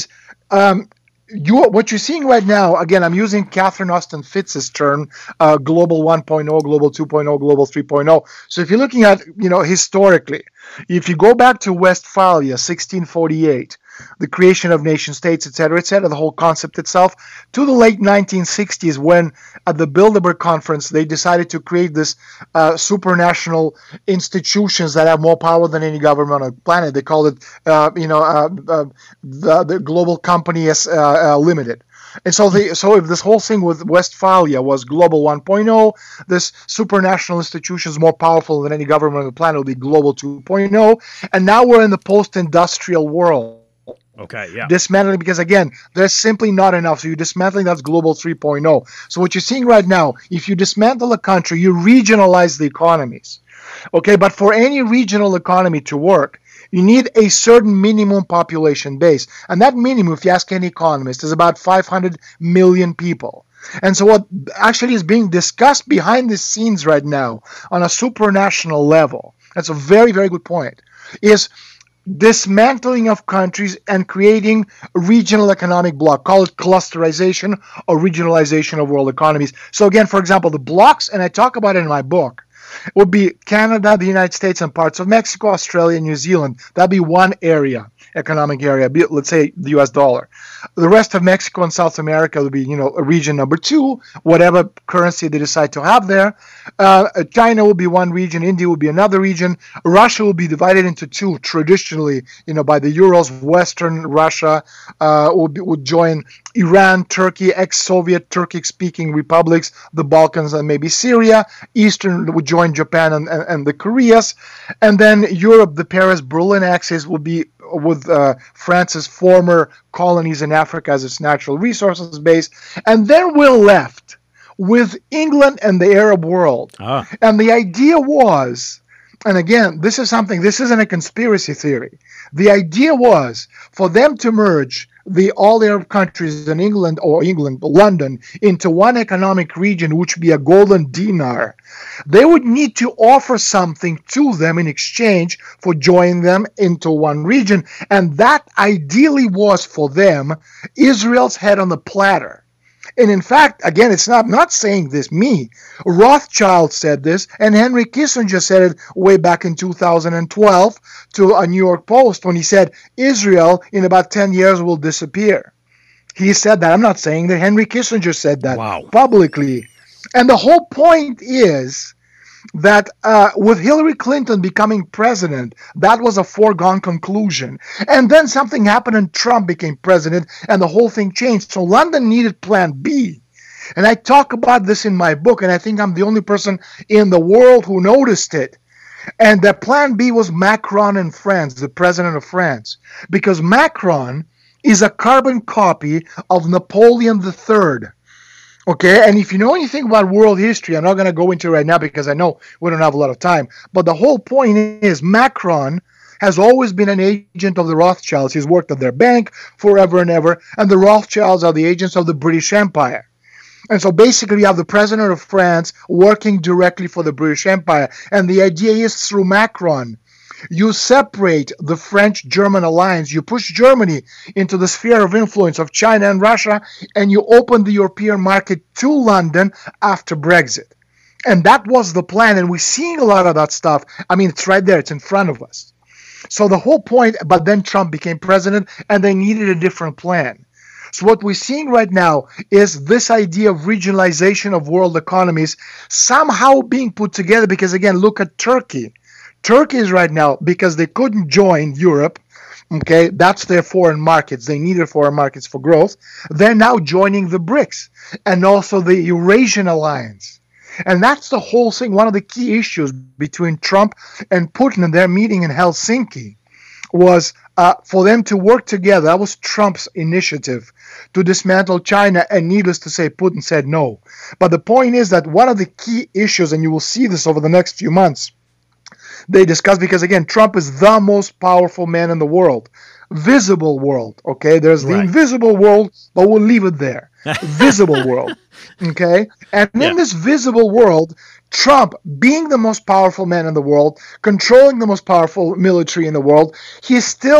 Um, you what you're seeing right now, again, I'm using Catherine Austin Fitz's term, uh, global 1.0, global 2.0, global 3.0. So if you're looking at, you know, historically, if you go back to Westphalia, sixteen forty-eight, the creation of nation states, et cetera, et cetera, the whole concept itself, to the late nineteen sixties, when at the Bilderberg Conference, they decided to create this uh, supranational institutions that have more power than any government on the planet. They called it, uh, you know, uh, uh, the, the Global Company as uh, uh, Limited. And so, the, so if this whole thing with Westphalia was Global 1.0, this supranational institutions more powerful than any government on the planet will be Global 2.0, and now we're in the post-industrial world. Okay, yeah. Dismantling, because again, there's simply not enough. So you're dismantling, that's global 3.0. So what you're seeing right now, if you dismantle a country, you regionalize the economies. Okay, but for any regional economy to work, you need a certain minimum population base. And that minimum, if you ask any economist, is about five hundred million people. And so what actually is being discussed behind the scenes right now on a supranational level, that's a very, very good point, is dismantling of countries and creating a regional economic bloc. Call it clusterization or regionalization of world economies. So again, for example, the blocks, and I talk about it in my book, would be Canada, the United States, and parts of Mexico, Australia, New Zealand. That'd be one area, economic area, be, let's say the U S dollar. The rest of Mexico and South America would be, you know, a region number two, whatever currency they decide to have there. Uh, China will be one region, India will be another region. Russia will be divided into two traditionally, you know, by the Urals. Western Russia uh, would, be, would join Iran, Turkey, ex-Soviet Turkic-speaking republics, the Balkans, and maybe Syria. Eastern would join Japan and, and, and the Koreas. And then Europe, the Paris-Berlin axis, will be with uh, France's former colonies in Africa as its natural resources base. And then we're left with England and the Arab world. Ah. And the idea was, and again, this is something, this isn't a conspiracy theory. The idea was for them to merge the all Arab countries in England or England, London, into one economic region, which would be a golden dinar. They would need to offer something to them in exchange for joining them into one region. And that ideally was for them Israel's head on the platter. And in fact, again, it's not not saying this me. Rothschild said this, and Henry Kissinger said it way back in two thousand twelve to a New York Post when he said, Israel in about ten years will disappear. He said that. I'm not saying that. Henry Kissinger said that wow. publicly. And the whole point is that uh, with Hillary Clinton becoming president, that was a foregone conclusion. And then something happened and Trump became president and the whole thing changed. So London needed plan B. And I talk about this in my book, and I think I'm the only person in the world who noticed it. And that plan B was Macron in France, the president of France. Because Macron is a carbon copy of Napoleon the Third. Okay, and if you know anything about world history, I'm not going to go into it right now because I know we don't have a lot of time, but the whole point is Macron has always been an agent of the Rothschilds. He's worked at their bank forever and ever, and the Rothschilds are the agents of the British Empire. And so basically you have the president of France working directly for the British Empire, and the idea is through Macron, you separate the French-German alliance, you push Germany into the sphere of influence of China and Russia, and you open the European market to London after Brexit. And that was the plan, and we're seeing a lot of that stuff. I mean, it's right there, it's in front of us. So the whole point, but then Trump became president, and they needed a different plan. So what we're seeing right now is this idea of regionalization of world economies somehow being put together, because again, look at Turkey. Turkey is right now, because they couldn't join Europe, okay, that's their foreign markets. They needed foreign markets for growth. They're now joining the BRICS and also the Eurasian Alliance. And that's the whole thing. One of the key issues between Trump and Putin in their meeting in Helsinki was uh, for them to work together. That was Trump's initiative to dismantle China, and needless to say, Putin said no. But the point is that one of the key issues, and you will see this over the next few months, they discuss, because again, Trump is the most powerful man in the world. Visible world, okay? There's right. the invisible world, but we'll leave it there. Visible world, okay? And yeah. in this visible world, Trump, being the most powerful man in the world, controlling the most powerful military in the world, he's still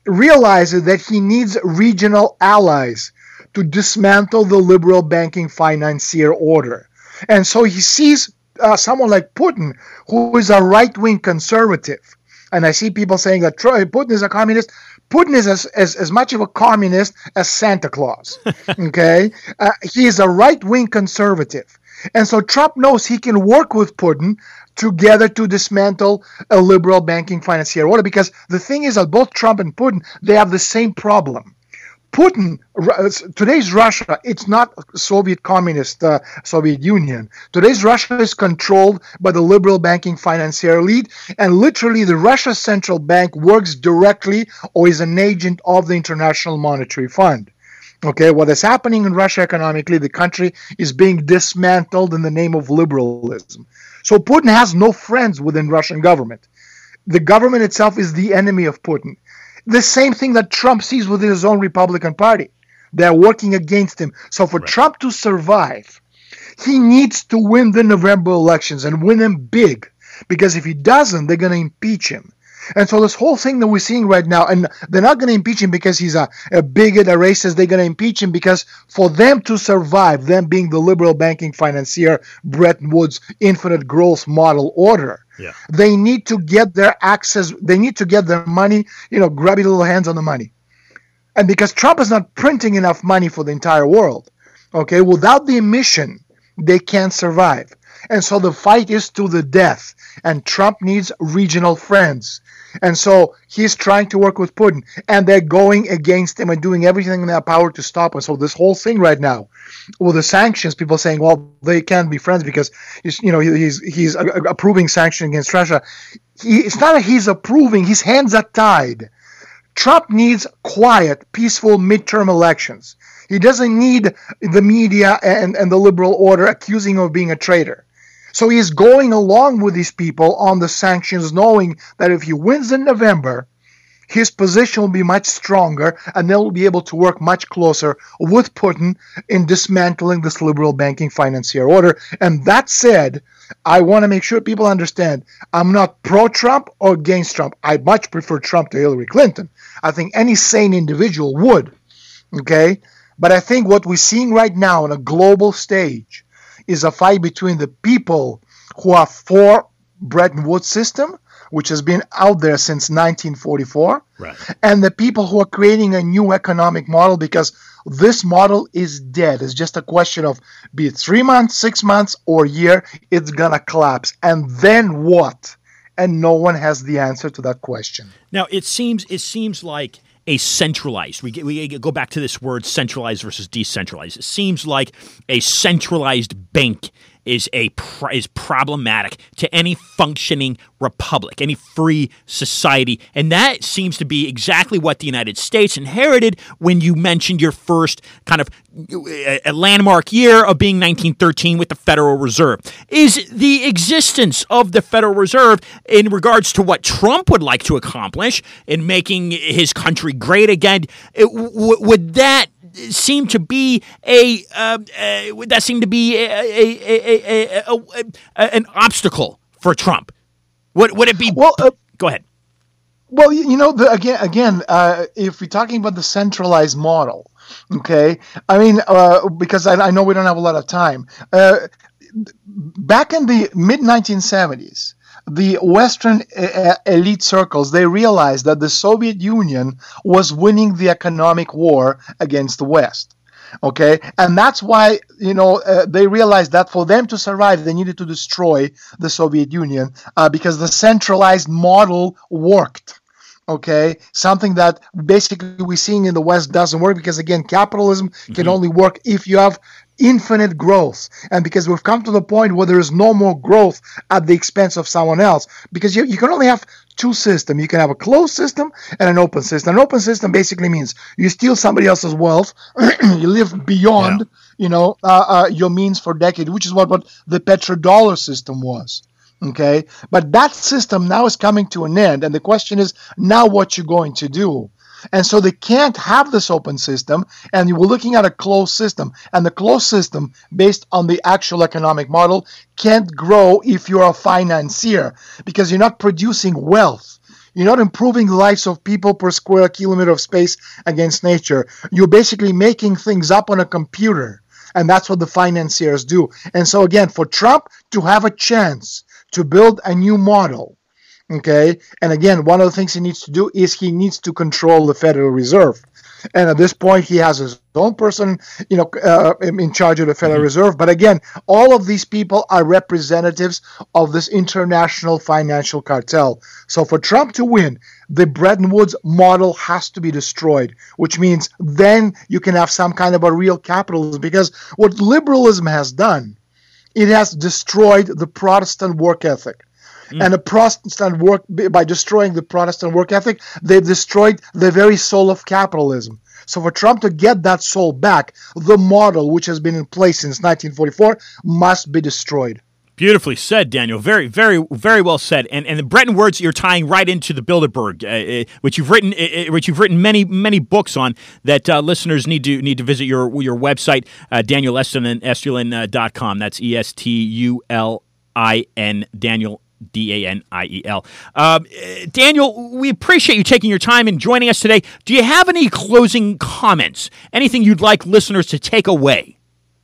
realizes that he needs regional allies to dismantle the liberal banking financier order. And so he sees uh, someone like Putin, who is a right-wing conservative. And I see people saying that Putin is a communist. Putin is as, as, as much of a communist as Santa Claus. Okay? Uh, he is a right-wing conservative. And so Trump knows he can work with Putin together to dismantle a liberal banking financier order, because the thing is that both Trump and Putin, they have the same problem. Putin, today's Russia, it's not Soviet communist uh, Soviet Union. Today's Russia is controlled by the liberal banking financier elite, and literally the Russia Central Bank works directly or is an agent of the International Monetary Fund. Okay, what is happening in Russia economically, the country is being dismantled in the name of liberalism. So Putin has no friends within Russian government. The government itself is the enemy of Putin. The same thing that Trump sees within his own Republican Party. They're working against him. So for right. Trump to survive, he needs to win the November elections and win them big. Because if he doesn't, they're going to impeach him. And so this whole thing that we're seeing right now, and they're not going to impeach him because he's a, a bigot, a racist. They're going to impeach him because for them to survive, them being the liberal banking financier, Bretton Woods infinite growth model order, yeah. they need to get their access, they need to get their money, you know, grabby little hands on the money. And because Trump is not printing enough money for the entire world, okay, without the emission, they can't survive. And so the fight is to the death. And Trump needs regional friends. And so he's trying to work with Putin. And they're going against him and doing everything in their power to stop him. So this whole thing right now, with the sanctions, people saying, well, they can't be friends because he's, you know, he's he's approving sanctions against Russia. He, it's not that he's approving. His hands are tied. Trump needs quiet, peaceful midterm elections. He doesn't need the media and, and the liberal order accusing him of being a traitor. So he's going along with these people on the sanctions, knowing that if he wins in November, his position will be much stronger, and they'll be able to work much closer with Putin in dismantling this liberal banking financier order. And that said, I want to make sure people understand, I'm not pro-Trump or against Trump. I much prefer Trump to Hillary Clinton. I think any sane individual would, okay? But I think what we're seeing right now on a global stage is a fight between the people who are for Bretton Woods system, which has been out there since nineteen forty-four, right. and the people who are creating a new economic model, because this model is dead. It's just a question of, be it three months, six months, or a year, it's going to collapse. And then what? And no one has the answer to that question. Now, it seems it seems like a centralized, we, get, we go back to this word centralized versus decentralized. It seems like a centralized bank is a is problematic to any functioning republic, any free society. And that seems to be exactly what the United States inherited when you mentioned your first kind of a landmark year of being nineteen thirteen with the Federal Reserve. Is the existence of the Federal Reserve in regards to what Trump would like to accomplish in making his country great again, it, w- would that seem to be a uh, uh, would that seem to be a, a, a, a, a, a, an obstacle for Trump? Would would it be? Well, uh, go ahead. Well, you know, the, again, again, uh, if we're talking about the centralized model, okay, I mean, uh, because I, I know we don't have a lot of time. Uh, back in the mid nineteen seventies. The Western uh, elite circles, they realized that the Soviet Union was winning the economic war against the West. Okay, and that's why, you know, uh, they realized that for them to survive, they needed to destroy the Soviet Union uh, because the centralized model worked. Okay, something that basically we're seeing in the West doesn't work because, again, capitalism mm-hmm. can only work if you have infinite growth, and because we've come to the point where there is no more growth at the expense of someone else, because you, you can only have two systems. You can have a closed system and an open system. An open system basically means you steal somebody else's wealth, you live beyond, yeah. you know, uh, uh, your means for decades, which is what, what the petrodollar system was. Okay, but that system now is coming to an end, and the question is now what you're going to do. And so they can't have this open system, and you were looking at a closed system. And the closed system, based on the actual economic model, can't grow if you're a financier, because you're not producing wealth. You're not improving the lives of people per square kilometer of space against nature. You're basically making things up on a computer. And that's what the financiers do. And so again, for Trump to have a chance to build a new model, okay, and again, one of the things he needs to do is he needs to control the Federal Reserve. And at this point, he has his own person, you know, uh, in charge of the Federal mm-hmm. Reserve. But again, all of these people are representatives of this international financial cartel. So for Trump to win, the Bretton Woods model has to be destroyed, which means then you can have some kind of a real capitalism. Because what liberalism has done, it has destroyed the Protestant work ethic. Mm. And the Protestant work, by destroying the Protestant work ethic, they've destroyed the very soul of capitalism. So for Trump to get that soul back, the model which has been in place since nineteen forty-four must be destroyed. Beautifully said, Daniel. Very, very, very well said. And and the Bretton Woods you're tying right into the Bilderberg, uh, which you've written, uh, which you've written many, many books on. That uh, listeners need to need to visit your your website, uh, Daniel Estulin dot com. That's E S T U L I N Daniel. D A N I E L. Uh, Daniel, we appreciate you taking your time and joining us today. Do you have any closing comments? Anything you'd like listeners to take away?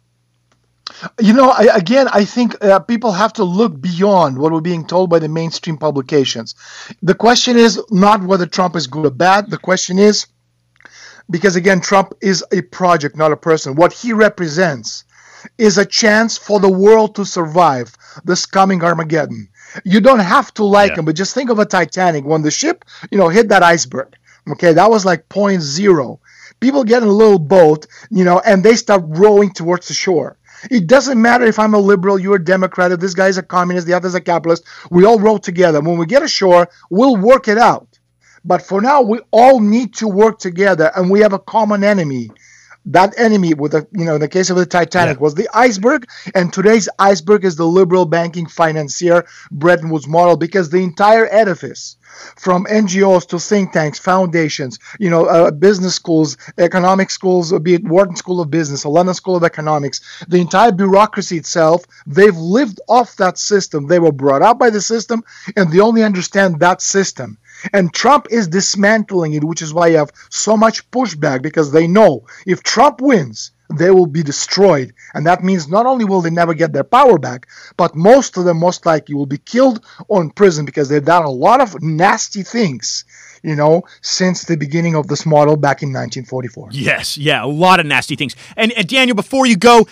You know, I, again, I think uh, people have to look beyond what we're being told by the mainstream publications. The question is not whether Trump is good or bad. The question is, because again, Trump is a project, not a person. What he represents is a chance for the world to survive this coming Armageddon. You don't have to like yeah. him, but just think of a Titanic. When the ship, you know, hit that iceberg, okay, that was like point zero. People get in a little boat, you know, and they start rowing towards the shore. It doesn't matter if I'm a liberal, you're a Democrat, if this guy's a communist, the other's a capitalist. We all row together. When we get ashore, we'll work it out. But for now, we all need to work together, and we have a common enemy. That enemy, with the, you know, in the case of the Titanic, yeah. was the iceberg, and today's iceberg is the liberal banking financier Bretton Woods model, because the entire edifice, from N G Os to think tanks, foundations, you know, uh, business schools, economic schools, be it Wharton School of Business or London School of Economics, the entire bureaucracy itself, they've lived off that system. They were brought up by the system, and they only understand that system. And Trump is dismantling it, which is why you have so much pushback, because they know if Trump wins, they will be destroyed. And that means not only will they never get their power back, but most of them most likely will be killed or in prison, because they've done a lot of nasty things, you know, since the beginning of this model back in nineteen forty-four. Yes, yeah, a lot of nasty things. And, and Daniel, before you go,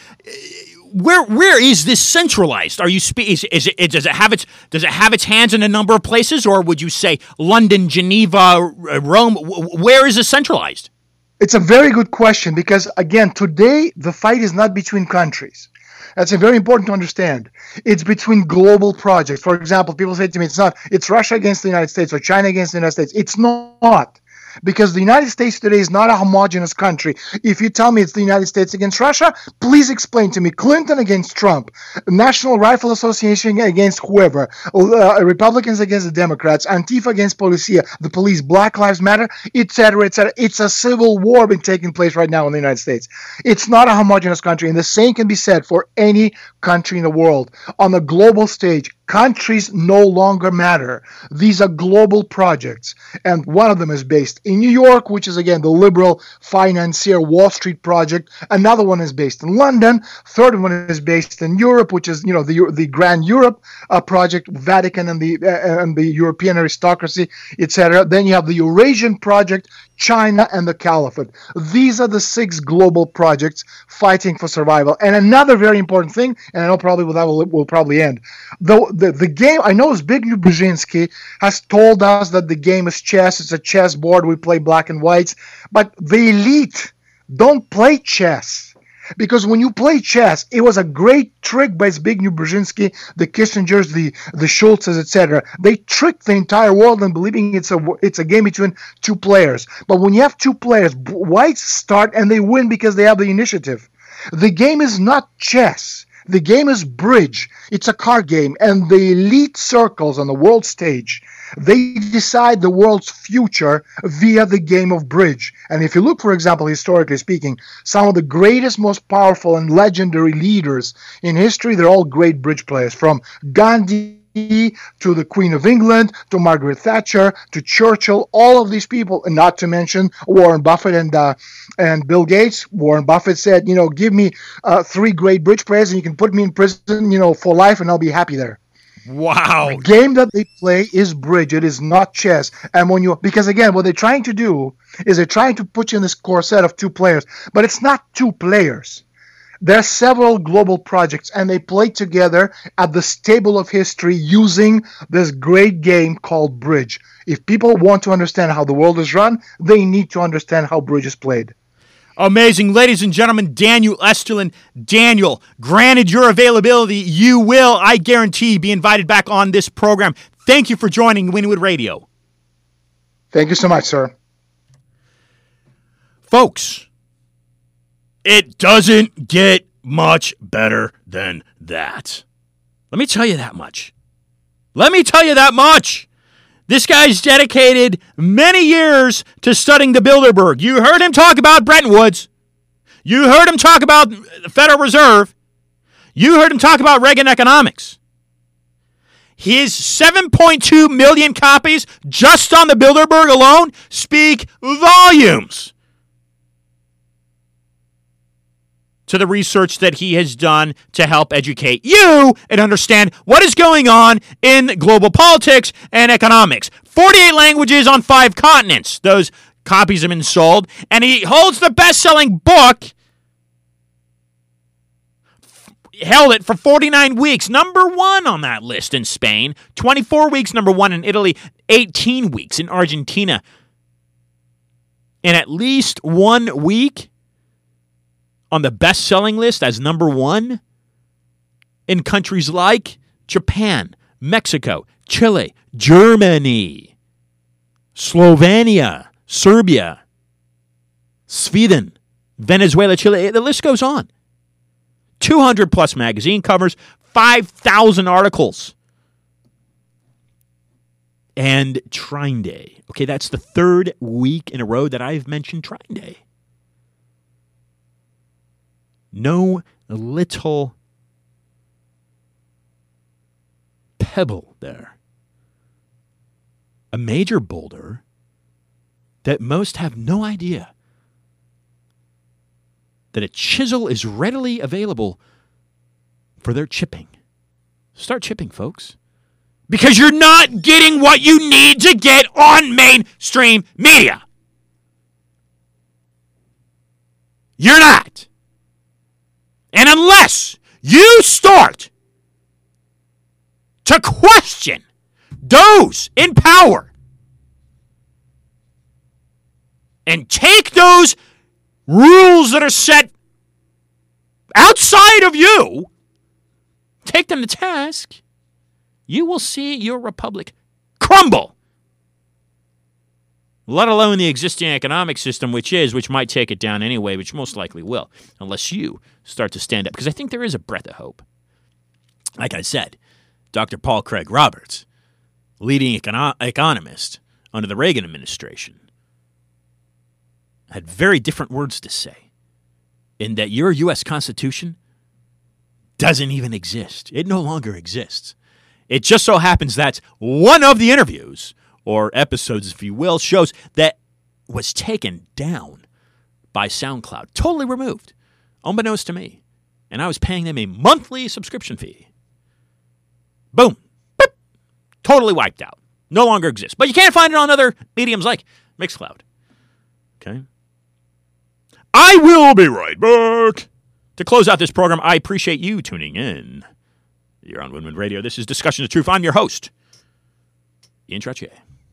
Where where is this centralized? Are you spe- is, is it does it have its does it have its hands in a number of places, or would you say London, Geneva, Rome? Where is it centralized? It's a very good question, because again, today the fight is not between countries. That's very important to understand. It's between global projects. For example, people say to me, it's not it's Russia against the United States or China against the United States. It's not. Because the United States today is not a homogenous country. If you tell me it's the United States against Russia, please explain to me. Clinton against Trump, National Rifle Association against whoever, uh, Republicans against the Democrats, Antifa against Policia, the police, Black Lives Matter, et cetera, et cetera. It's a civil war been taking place right now in the United States. It's not a homogenous country, and the same can be said for any country in the world. On the global stage, countries no longer matter. These are global projects, and one of them is based in New York, which is, again, the liberal financier Wall Street project. Another one is based in London. Third one is based in Europe, which is, you know, the the Grand Europe uh, project, Vatican and the uh, and the European aristocracy, et cetera. Then you have the Eurasian project, China, and the Caliphate. These are the six global projects fighting for survival. And another very important thing, and I know probably with that will will probably end, though the, the game, I know Zbigniew Brzezinski has told us that the game is chess, it's a chessboard, we play black and whites, but the elite don't play chess. Because when you play chess, it was a great trick by Zbigniew Brzezinski, the Kissingers, the the Schultzes, et cetera. They tricked the entire world in believing it's a it's a game between two players. But when you have two players, whites start and they win because they have the initiative. The game is not chess. The game is bridge. It's a card game, and the elite circles on the world stage, they decide the world's future via the game of bridge. And if you look, for example, historically speaking, some of the greatest, most powerful and legendary leaders in history, they're all great bridge players, from Gandhi to the Queen of England, to Margaret Thatcher, to Churchill, all of these people, and not to mention Warren Buffett and uh, and Bill Gates. Warren Buffett said, you know, give me uh, three great bridge players and you can put me in prison, you know, for life and I'll be happy there. Wow. The game that they play is bridge. It is not chess. And when you, because again, what they're trying to do is they're trying to put you in this corset of two players, but it's not two players. There are several global projects, and they play together at the stable of history using this great game called bridge. If people want to understand how the world is run, they need to understand how bridge is played. Amazing. Ladies and gentlemen, Daniel Esterlin. Daniel, granted your availability, you will, I guarantee, be invited back on this program. Thank you for joining Winwood Radio. Thank you so much, sir. Folks, it doesn't get much better than that. Let me tell you that much. Let me tell you that much. This guy's dedicated many years to studying the Bilderberg. You heard him talk about Bretton Woods. You heard him talk about the Federal Reserve. You heard him talk about Reagan economics. His seven point two million copies just on the Bilderberg alone speak volumes to the research that he has done to help educate you and understand what is going on in global politics and economics. forty-eight languages on five continents. Those copies have been sold. And he holds the best-selling book, held it for forty-nine weeks. Number one on that list in Spain. twenty-four weeks, number one in Italy. eighteen weeks in Argentina. And at least one week on the best-selling list as number one in countries like Japan, Mexico, Chile, Germany, Slovenia, Serbia, Sweden, Venezuela, Chile. The list goes on. two hundred plus magazine covers, five thousand articles. And Trine Day. Okay, that's the third week in a row that I've mentioned Trine Day. No little pebble there. A major boulder that most have no idea that a chisel is readily available for their chipping. Start chipping, folks. Because you're not getting what you need to get on mainstream media. You're not. And unless you start to question those in power and take those rules that are set outside of you, take them to task, you will see your republic crumble. Let alone the existing economic system, which is, which might take it down anyway, which most likely will, unless you start to stand up. Because I think there is a breath of hope. Like I said, Doctor Paul Craig Roberts, leading econo- economist under the Reagan administration, had very different words to say in that your U S Constitution doesn't even exist. It no longer exists. It just so happens that one of the interviews, or episodes, if you will, shows that was taken down by SoundCloud, totally removed, unbeknownst to me. And I was paying them a monthly subscription fee. Boom. Boop. Totally wiped out. No longer exists. But you can't find it on other mediums like Mixcloud. Okay? I will be right back. To close out this program, I appreciate you tuning in. You're on Winwood Radio. This is Discussion of Truth. I'm your host, Ian Trottier.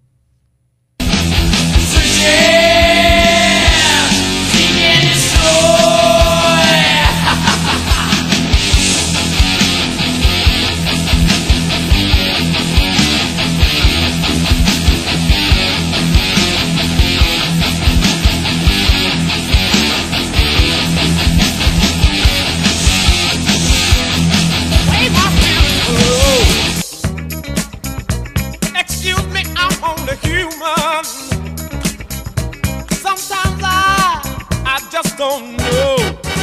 Excuse me, I'm only human. Sometimes I, I just don't know.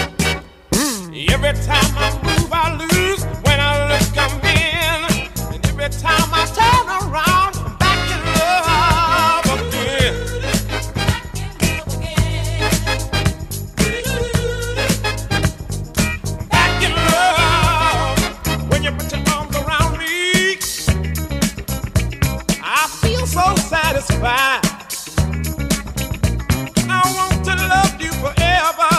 Every time I move, I lose. When I look, I'm in. And every Every time I turn around, I'm back in love again. Back in love. When you put your arms around me, I feel so satisfied. I want to love you forever.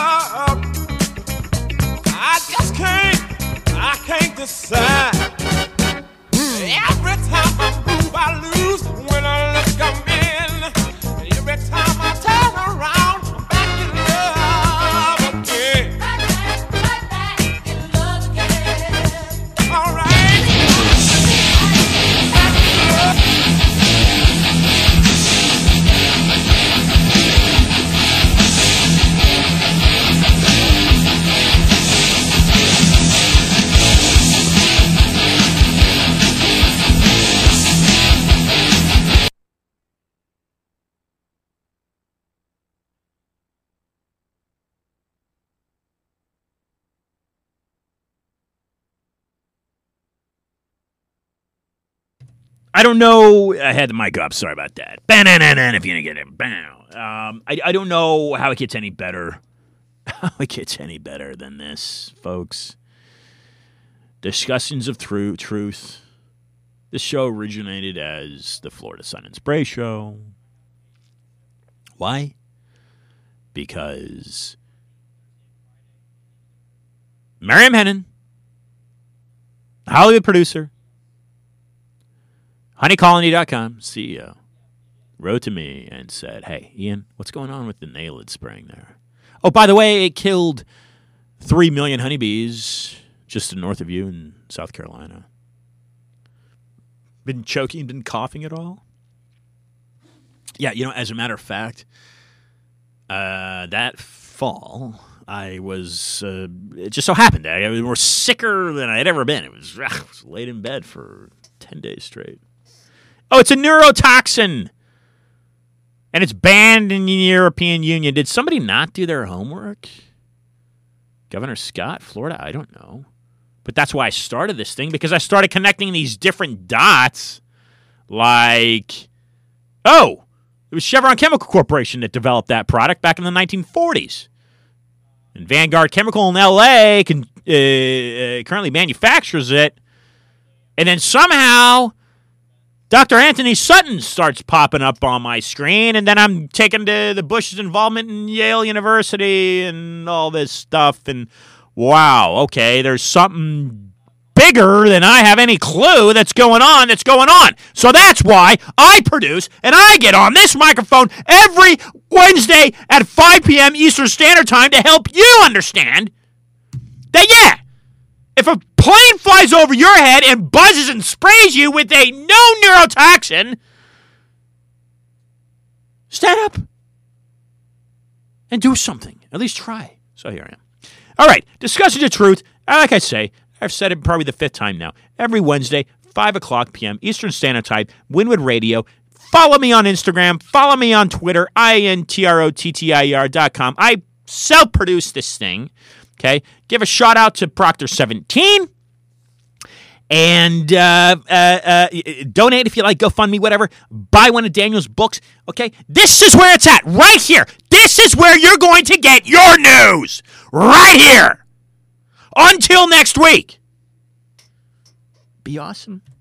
I just can't, I can't decide. Every time I move, I lose. When I look, I'm in. Every time I turn around, I'm back in love again. Back, back, back, back in love again. All right. Back in love. I don't know. I had the mic up. Sorry about that. Ba-na-na-na, if you didn't get it. Bow. Um, I, I don't know how it gets any better. How it gets any better than this, folks. Discussions of tru- Truth. This show originated as the Florida Sun and Spray Show. Why? Because Miriam Hennon, Hollywood producer, honey colony dot com C E O, wrote to me and said, hey, Ian, what's going on with the Naled spraying there? Oh, by the way, it killed three million honeybees just north of you in South Carolina. Been choking, been coughing at all? Yeah, you know, as a matter of fact, uh, that fall, I was, uh, it just so happened, I was more sicker than I had ever been. It was, I was laid in bed for ten days straight. Oh, it's a neurotoxin. And it's banned in the European Union. Did somebody not do their homework? Governor Scott, Florida? I don't know. But that's why I started this thing, because I started connecting these different dots. Like, oh, it was Chevron Chemical Corporation that developed that product back in the nineteen forties. And Vanguard Chemical in L A can, uh, uh, currently manufactures it. And then somehow Doctor Anthony Sutton starts popping up on my screen, and then I'm taken to the Bush's involvement in Yale University and all this stuff. And wow, okay, there's something bigger than I have any clue that's going on that's going on. So that's why I produce and I get on this microphone every Wednesday at five p.m. Eastern Standard Time to help you understand that, yeah, if a plane flies over your head and buzzes and sprays you with a no neurotoxin, stand up and do something. At least try. So here I am. All right, Discussions of Truth. Like I say, I've said it probably the fifth time now. Every Wednesday, five o'clock p.m. Eastern Standard Time, Winwood Radio. Follow me on Instagram. Follow me on Twitter, I N T R O T T I E R dot com. I self-produce this thing. Okay, give a shout out to Proctor seventeen, and uh, uh, uh, donate if you like, GoFundMe, whatever. Buy one of Daniel's books. Okay, this is where it's at, right here. This is where you're going to get your news, right here. Until next week, be awesome.